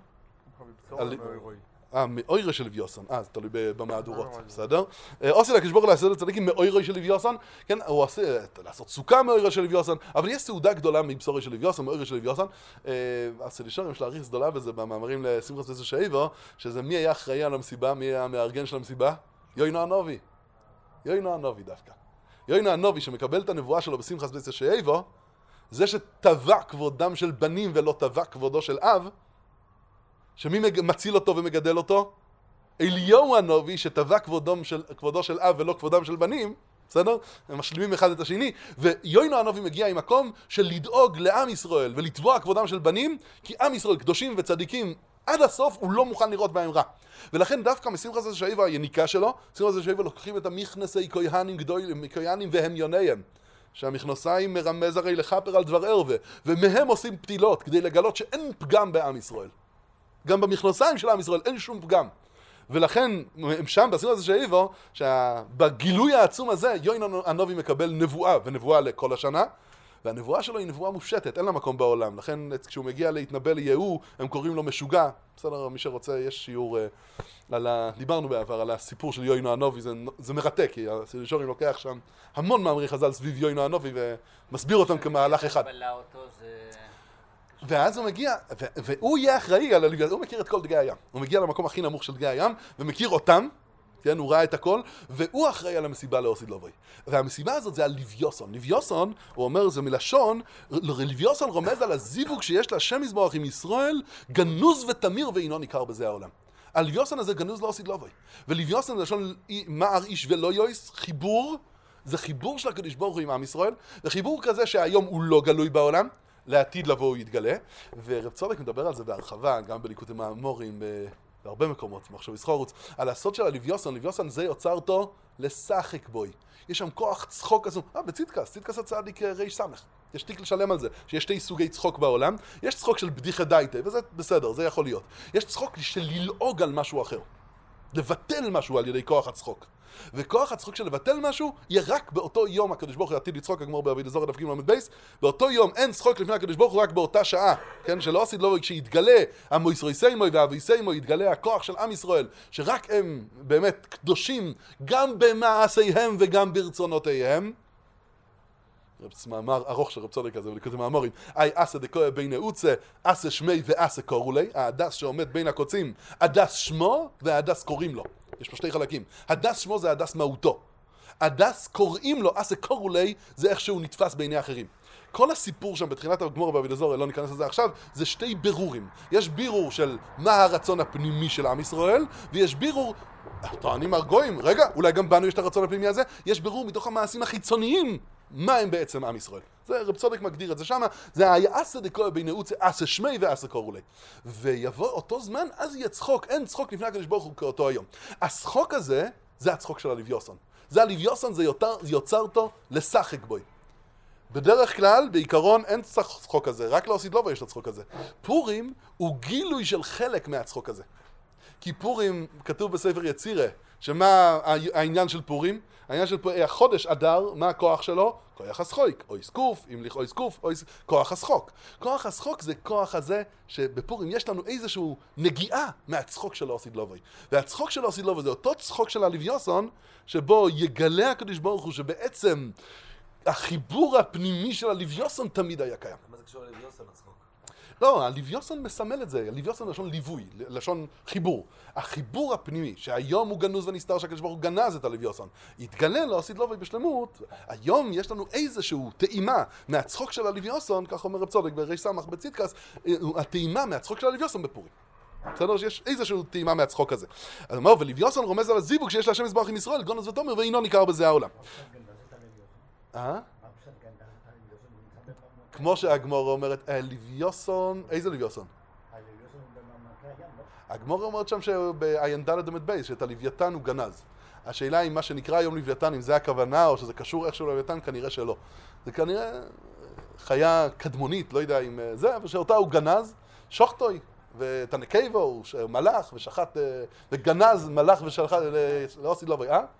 אה, מאוירה של לוויוסן, אה, זה תלוי במהדורות, בסדר? אוסיד הקדוש ברוך הוא לעשי לצדיקים מאוירה של לוויוסן, כן, הוא עושה, לעשות סוכה מאוירה של לוויוסן, אבל יש סעודה גדולה מבשורי של לוויוסן, מאוירה של לוויוסן, אז לשאול, יש להריך גדולה בזה במאמרים לשמחת עשר שאיבה, שזה מי היה אחראי על המסיבה, מי היה המארגן של המסיבה? יוינו הנובי. יוינו הנובי דווקא. יוינו הנובי שמקבל את הנבואה שלו בשמחת עשר שאיבה, זה שטבע כבודם של בנים ולא טבע כבודו של אב, שמי מציל אותו ומגדל אותו? אליהו הנובי שטבע כבודו של, כבודו של אב ולא כבודם של בנים, בסדר? הם משלימים אחד את השני, ויוינו הנובי מגיע עם מקום של לדאוג לעם ישראל ולתבוע כבודם של בנים, כי עם ישראל קדושים וצדיקים עד הסוף הוא לא מוכן לראות בהם רע. ולכן דווקא משמחת עשר שאיבה היניקה שלו, שמחת עשר שאיבה לוקחים את המכנסי כהנים גדולים, כהנים והם יוניהם. שהמכנסיים מרמז הרי לכפר על דבר ערווה, ומהם עושים פתילות כדי לגלות שאין פגם בעם ישראל. גם במכנסיים של עם ישראל אין שום פגם. ולכן הם שם בשמחת עשר שאיבה, שבגילוי העצום הזה יוינו הנובי מקבל נבואה, ונבואה לכל השנה, והנבואה שלו היא נבואה מופשטת, אין לה מקום בעולם. לכן כשהוא מגיע להתנבא ליהוא, הם קוראים לו משוגע. בסדר, מי שרוצה, יש שיעור uh, על ה... דיברנו בעבר על הסיפור של יוינו הנובי, זה, זה מרתק, כי הסילישורים לוקח שם המון מאמרי חז"ל סביב יוינו הנובי ומסביר אותם כמהלך אחד. ואז הוא מגיע, ו- והוא יהיה אחראי על הלוויתן, הוא מכיר את כל דגי הים. הוא מגיע למקום הכי נמוך של דגי הים, ומכיר אותם, כן, הוא ראה את הכל, והוא אחראי על המסיבה לאוסיד לובוי. והמסיבה הזאת זה הלוויוסון. לוויוסון, הוא אומר, זה מלשון, לוויוסון רומז על הזיווג שיש להשם יזברך עם ישראל, גנוז ותמיר ואינו ניכר בזה העולם. הלוויוסון הזה גנוז לאוסיד לובוי. ולוויוסון זה לשון מער איש ולא יויס, חיבור, זה חיבור של הקדוש ברוך הוא עם עם ישראל, זה חיבור כזה שהיום הוא לא גלוי בעולם, לעתיד לבוא הוא יתגלה, ורב צודק מדבר על זה בהרחבה, גם בליקוטי מאמורים, בהרבה מקומות, מחשב ישחורוץ, על הסוד של הלוויוסון. לוויוסון זה יוצר אותו לשחק בוי. יש שם כוח צחוק כזו, אה, בצידקס, צידקס הצדיק רי סמך. יש תיק לשלם על זה, שיש שתי סוגי צחוק בעולם. יש צחוק של בדיחה דייטה, וזה בסדר, זה יכול להיות. יש צחוק של ללעוג על משהו אחר. לבטל משהו על ידי כוח הצחוק. וכוח הצחוק של לבטל משהו יהיה רק באותו יום הקדוש ברוך הוא עתיד לצחוק, כמו בעביד אזור דף ג' עמוד בייס. באותו יום אין צחוק לפני הקדוש ברוך הוא רק באותה שעה, כן? שלא עשית לו, כשיתגלה המויסרויסיימוי והאביסיימוי, יתגלה הכוח של עם ישראל, שרק הם באמת קדושים גם במעשיהם וגם ברצונותיהם. מאמר ארוך של רב צודק הזה, ולכזה מאמרים, אי אסה דקויה בין נעוצה, אסה שמי ואסה קורולי, ההדס שעומד בין הקוצים, הדס שמו וההדס קוראים לו. יש פה שתי חלקים. הדס שמו זה הדס מהותו. הדס קוראים לו, אסה קורולי, זה איך שהוא נתפס בעיני אחרים. כל הסיפור שם בתחילת הגמור בעביד אזור, לא ניכנס לזה עכשיו, זה שתי בירורים. יש בירור של מה הרצון הפנימי של עם ישראל, ויש בירור, טוענים הרגויים, רגע, אולי גם בנו יש את הרצון הפנימי הזה, יש בירור מתוך המעשים החיצוניים, מה הם בעצם עם ישראל. זה רב צודק מגדיר את זה שמה, זה היה אסה דקויה בין נעוצה, אסה שמי ואסה קורולי. ויבוא אותו זמן, אז יהיה צחוק, אין צחוק לפני הקדוש ברוך הוא כאותו היום. הצחוק הזה, זה הצחוק של הלוויוסון. זה הלוויוסון, זה יוצר, יוצר אותו לשחק בוי. בדרך כלל, בעיקרון, אין צחוק הזה, רק לאוסיד לובוי יש את הצחוק הזה. פורים הוא גילוי של חלק מהצחוק הזה. כי פורים, כתוב בספר יצירה, שמה העניין של פורים? העניין של פורים, החודש אדר, מה הכוח שלו? כוח הסחוק, או יסקוף, אם לך או יסקוף, או יס... כוח הסחוק. כוח הסחוק זה כוח הזה שבפורים יש לנו איזשהו נגיעה מהצחוק של האוסיד לובוי. והצחוק של האוסיד לובוי זה אותו צחוק של הלוויוסון, שבו יגלה הקדוש ברוך הוא שבעצם החיבור הפנימי של הלוויוסון תמיד היה קיים. מה זה קשור ללוויוסון הצחוק? לא, הלוויוסון מסמל את זה, הלוויוסון לשון ליווי, לשון חיבור. החיבור הפנימי, שהיום הוא גנוז ונסתר, שהקדוש ברוך הוא גנז את הלוויוסון, יתגלה לו סדלובי בשלמות, היום יש לנו איזשהו טעימה מהצחוק של הלוויוסון, כך אומר רב צודק בריש סמך בצדקס, הטעימה מהצחוק של הלוויוסון בפורים. בסדר? שיש איזשהו טעימה מהצחוק הזה. אז אמר, ולוויוסון רומז על הזיווג שיש להשם יזבח עם ישראל, גונז ותומר, ואינו ניכר בזה העולם. אה? כמו שהגמור אומרת, לוויוסון, איזה לוויוסון? הגמור אומרת שם שבעין ד' עמוד בייס, שאת הלוויתן הוא גנז. השאלה היא מה שנקרא היום לוויתן, אם זה הכוונה או שזה קשור איכשהו ללוויתן, כנראה שלא. זה כנראה חיה קדמונית, לא יודע אם זה, אבל שאותה הוא גנז, שוחטוי, ואת הנקייבו הוא מלאך ושחט, וגנז מלאך ושחט, לא עשית לו, אה?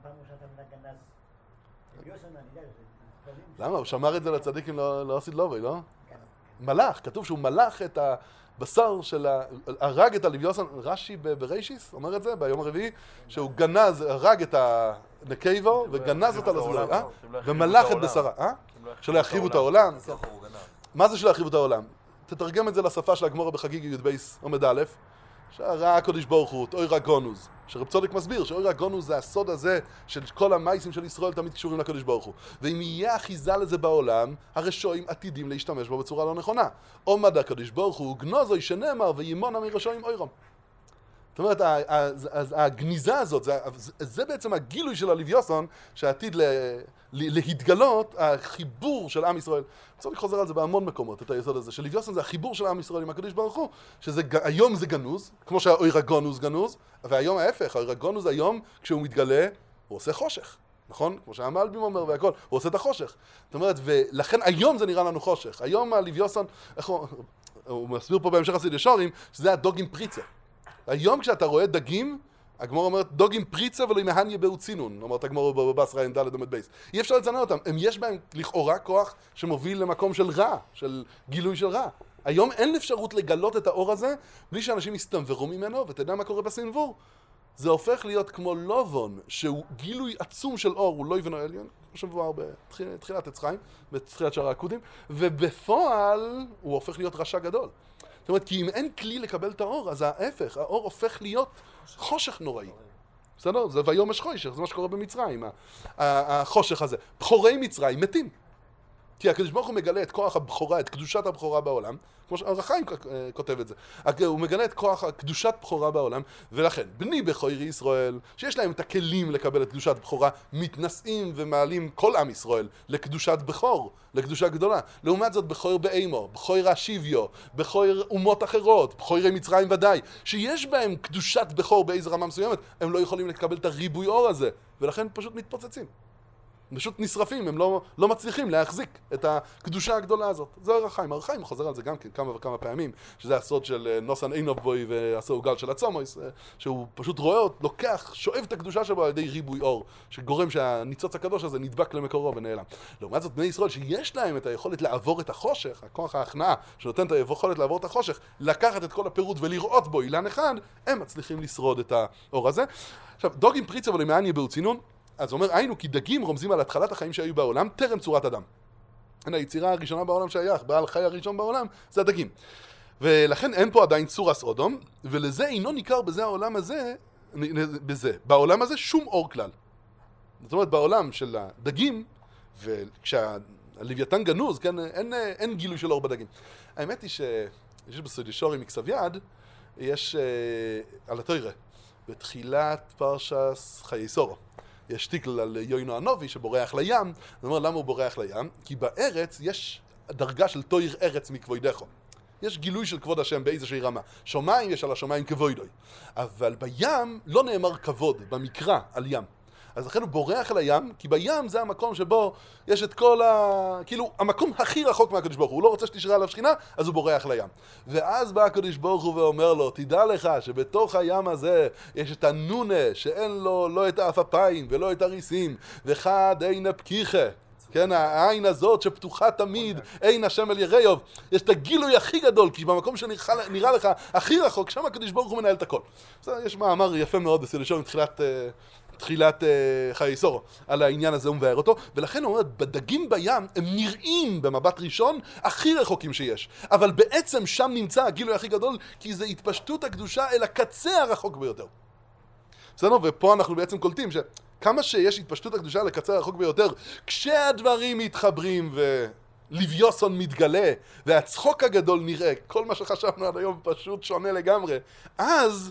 למה? הוא שמר את זה לצדיקים לא עשית לו, לא? מלאך, כתוב שהוא מלאך את הבשר של, הרג את הלוויוסון, רש"י בריישיס אומר את זה ביום הרביעי, שהוא גנז, הרג את הנקייבו וגנז אותה לזולת, אה? ומלאך את בשרה, אה? שלא יחריבו את העולם. מה זה שלא יחריבו את העולם? תתרגם את זה לשפה של הגמורה בחגיגי י' בייס עמוד א', שראה הקדוש ברוך הוא, אוירא גונוז, שרב צודק מסביר שאוירא גונוז זה הסוד הזה של כל המייסים של ישראל תמיד קשורים לקדוש ברוך הוא. ואם יהיה אחיזה לזה בעולם, הרשעים עתידים להשתמש בו בצורה לא נכונה. עומד הקדוש ברוך הוא גנוזוי שנאמר וימונה מרשעים אוירם. זאת אומרת, הגניזה הזאת, זה, זה בעצם הגילוי של הלוויוסון שעתיד לה, להתגלות, החיבור של עם ישראל. צריך חוזר על זה בהמון מקומות, את היסוד הזה, שלוויוסון זה החיבור של עם ישראל עם הקדוש ברוך הוא, שהיום זה גנוז, כמו שהאוירא גונוז גנוז, והיום ההפך, האוירא גונוז היום, כשהוא מתגלה, הוא עושה חושך. נכון? כמו שהמלבים אומר והכל, הוא עושה את החושך. זאת אומרת, ולכן היום זה נראה לנו חושך. היום הלוויוסון, איך הוא, הוא מסביר פה בהמשך הסוד ישרים, שזה הדוגים פריצה. היום כשאתה רואה דגים, הגמור אומרת, דוגים פריצה ולא מהניה באו צינון, אומרת הגמור בבבס ריין ד' עמוד בייס. אי אפשר לצנע אותם, הם יש בהם לכאורה כוח שמוביל למקום של רע, של גילוי של רע. היום אין אפשרות לגלות את האור הזה, בלי שאנשים יסתנוורו ממנו, ותדע מה קורה בסנוור. זה הופך להיות כמו לובון, שהוא גילוי עצום של אור, הוא לא יבנו עליון, כמו שמבואר בתחילת עץ חיים, בתחילת שער העקודים, ובפועל הוא הופך להיות רשע גדול. זאת אומרת, כי אם אין כלי לקבל את האור, אז ההפך, האור הופך להיות חושך נוראי. בסדר? זה ויום יש חושך, זה מה שקורה במצרים, החושך הזה. בחורי מצרים מתים. כי הקדוש ברוך הוא מגלה את כוח הבכורה, את קדושת הבכורה בעולם, כמו שהרחיים כותב את זה. הוא מגלה את כוח קדושת בכורה בעולם, ולכן בני בכורי ישראל, שיש להם את הכלים לקבל את קדושת בכורה, מתנשאים ומעלים כל עם ישראל לקדושת בכור, לקדושה גדולה. לעומת זאת בכור באימו, בכור השיביו, בכור אומות אחרות, בכורי מצרים ודאי, שיש בהם קדושת בכור באיזו רמה מסוימת, הם לא יכולים לקבל את הריבוי אור הזה, ולכן פשוט מתפוצצים. פשוט נשרפים, הם לא, לא מצליחים להחזיק את הקדושה הגדולה הזאת. זה הרחיים. הרחיים חוזר על זה גם כן כמה וכמה פעמים, שזה הסוד של נוסן אינוב בוי והסעוגל של הצומויס, שהוא פשוט רואה, לוקח, שואב את הקדושה שלו על ידי ריבוי אור, שגורם שהניצוץ הקדוש הזה נדבק למקורו ונעלם. לעומת זאת, בני ישראל שיש להם את היכולת לעבור את החושך, הכוח ההכנעה שנותן את היכולת לעבור את החושך, לקחת את כל הפירוט ולראות בו אילן אחד, הם מצליחים לשרוד את האור הזה. עכשיו, דוגים פריצה ולמעניה באו צינון, אז אומר, היינו כי דגים רומזים על התחלת החיים שהיו בעולם, טרם צורת אדם. הנה, היצירה הראשונה בעולם שהיה, בעל חי הראשון בעולם, זה הדגים. ולכן אין פה עדיין צורס אודום, ולזה אינו ניכר בזה העולם הזה, בזה, בעולם הזה שום אור כלל. זאת אומרת, בעולם של הדגים, וכשהלוויתן גנוז, כן, אין, אין גילוי של אור בדגים. האמת היא שיש בסוד ישורים מכסב יד, יש על התוירה, בתחילת פרשס חיי סורו. יש תיקל על יוינו הנובי שבורח לים. זאת אומרת, למה הוא בורח לים? כי בארץ יש דרגה של תויר ארץ מכבוידךו. יש גילוי של כבוד השם באיזושהי רמה. שומיים יש על השומיים כבוידוי. אבל בים לא נאמר כבוד במקרא על ים. אז לכן הוא בורח אל הים, כי בים זה המקום שבו יש את כל ה... כאילו, המקום הכי רחוק מהקדוש ברוך הוא. הוא לא רוצה שתשרה עליו שכינה, אז הוא בורח לים. ואז בא הקדוש ברוך הוא ואומר לו, תדע לך שבתוך הים הזה יש את הנונה, שאין לו לא את האפפיים ולא את הריסים, וחד אין הפקיחה. כן, העין הזאת שפתוחה תמיד, אין השם אל יראיוב. יש את הגילוי הכי גדול, כי במקום שנראה לך הכי רחוק, שם הקדוש ברוך הוא מנהל את הכל. יש מאמר יפה מאוד בסילשון, תחילת... תחילת uh, חיי סורו, על העניין הזה הוא מבאר אותו, ולכן הוא אומר, בדגים בים הם נראים במבט ראשון הכי רחוקים שיש, אבל בעצם שם נמצא הגילוי הכי גדול, כי זה התפשטות הקדושה אל הקצה הרחוק ביותר. בסדר? ופה אנחנו בעצם קולטים שכמה שיש התפשטות הקדושה לקצה הרחוק ביותר, כשהדברים מתחברים ולוויוסון מתגלה, והצחוק הגדול נראה, כל מה שחשבנו עד היום פשוט שונה לגמרי, אז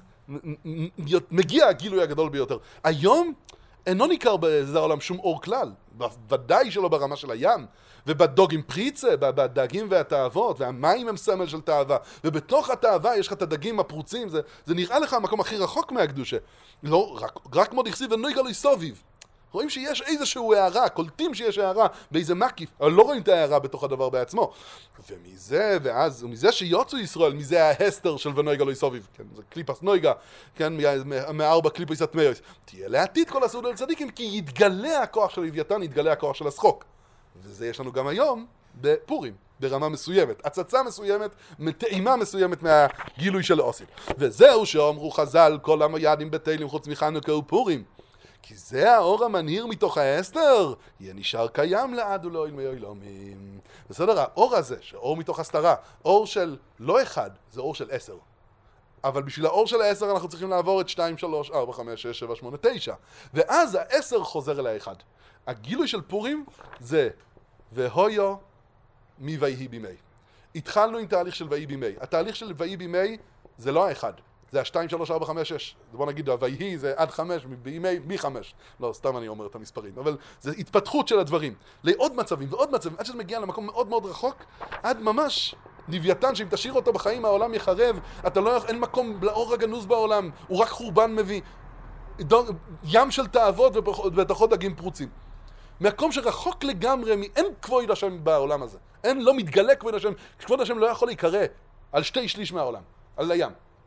מגיע הגילוי הגדול ביותר. היום אינו ניכר בזה העולם שום אור כלל, ודאי שלא ברמה של הים, ובדוגים פריצה, בדגים והתאוות, והמים הם סמל של תאווה, ובתוך התאווה יש לך את הדגים הפרוצים, זה, זה נראה לך המקום הכי רחוק מהקדושה. לא, רק, רק מאוד יחסיב ונויגה לא סוביב. רואים שיש איזשהו הערה, קולטים שיש הערה באיזה מקיף, אבל לא רואים את הערה בתוך הדבר בעצמו. ומזה, ואז, ומזה שיוצאו ישראל, מזה ההסתר של ונויגה לא יסוביב, כן, זה קליפס נויגה, כן, מארבע קליפוס התמייס. תהיה לעתיד כל הסעודה לצדיקים, כי יתגלה הכוח של לוויתן, יתגלה הכוח של השחוק. וזה יש לנו גם היום בפורים, ברמה מסוימת, הצצה מסוימת, טעימה מסוימת מהגילוי של האוסים. וזהו שאומרו חז"ל, כל המיידים בתהילים חוץ מחנוכה ופורים. כי זה האור המנהיר מתוך האסתר, יהיה נשאר קיים לעד ולעילמי עולמים. בסדר, האור הזה, שאור מתוך הסתרה, אור של לא אחד, זה אור של עשר. אבל בשביל האור של העשר אנחנו צריכים לעבור את שתיים, שלוש, ארבע, חמש, שש, שבע, שמונה, תשע. ואז העשר חוזר אל האחד. הגילוי של פורים זה והויו מי ויהי בימי. התחלנו עם תהליך של ויהי בימי. התהליך של ויהי בימי זה לא האחד. זה השתיים, שלוש, ארבע, חמש, שש. בוא נגיד, הויהי זה עד חמש, בימי, מי חמש. לא, סתם אני אומר את המספרים. אבל זה התפתחות של הדברים. לעוד מצבים ועוד מצבים, עד שזה מגיע למקום מאוד מאוד רחוק, עד ממש לוויתן, שאם תשאיר אותו בחיים, העולם יחרב, אתה לא, אין מקום לאור הגנוז בעולם, הוא רק חורבן מביא. ים של תאוות ובתוכו דגים פרוצים. מקום שרחוק לגמרי, אין כבוד השם בעולם הזה. אין, לא מתגלה כבוד השם. כבוד השם לא יכול להיקרא על שתי שליש מהעולם, על הים.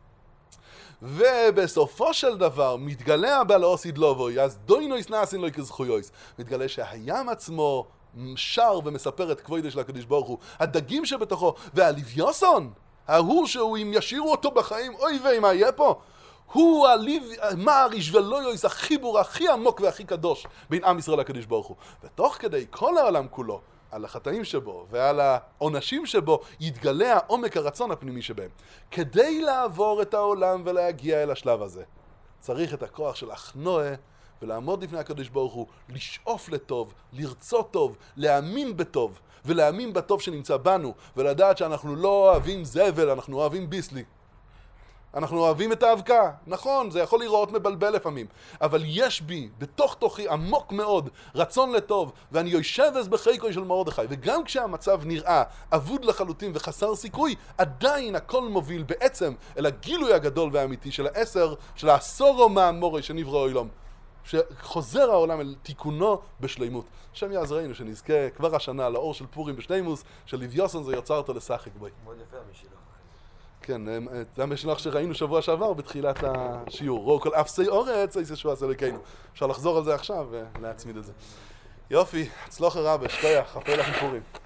ובסופו של דבר מתגלה הבא לאוסיד לובוי, אז דוינויס נעשין לו כזכויויס. מתגלה שהים עצמו שר ומספר את כבודו של הקדוש ברוך הוא. הדגים שבתוכו, והלוויוסון, ההוא שהוא אם ישירו אותו בחיים, אוי ואי מה יהיה פה? הוא המעריש ולא יויס, החיבור הכי עמוק והכי קדוש בין עם ישראל לקדוש ברוך הוא. ותוך כדי כל העולם כולו, על החטאים שבו ועל העונשים שבו, יתגלה העומק הרצון הפנימי שבהם. כדי לעבור את העולם ולהגיע אל השלב הזה, צריך את הכוח של אחנואה, ולעמוד לפני הקדוש ברוך הוא, לשאוף לטוב, לרצות טוב, להאמין בטוב, ולהאמין בטוב שנמצא בנו, ולדעת שאנחנו לא אוהבים זבל, אנחנו אוהבים ביסלי. אנחנו אוהבים את האבקה, נכון, זה יכול לראות מבלבל לפעמים, אבל יש בי, בתוך תוכי, עמוק מאוד, רצון לטוב, ואני יושב אז בחיקוי של מרדכי, וגם כשהמצב נראה אבוד לחלוטין וחסר סיכוי, עדיין הכל מוביל בעצם אל הגילוי הגדול והאמיתי של העשר, של העשורו מהמורי שנברא העולם, שחוזר העולם אל תיקונו בשלימות. השם יעזרנו שנזכה כבר השנה לאור של פורים בשלימוס, של לוויוסון זה יוצר אותו לשחק בוי. מאוד יפה המשילוח. כן, זה המשלוח שראינו שבוע שעבר בתחילת השיעור. ראו כל אפסי אורץ, איזה שהוא עשה לקיינו. אפשר לחזור על זה עכשיו ולהצמיד את זה. יופי, הצלוח הרבה, שכוייח, חפה לכם פורים.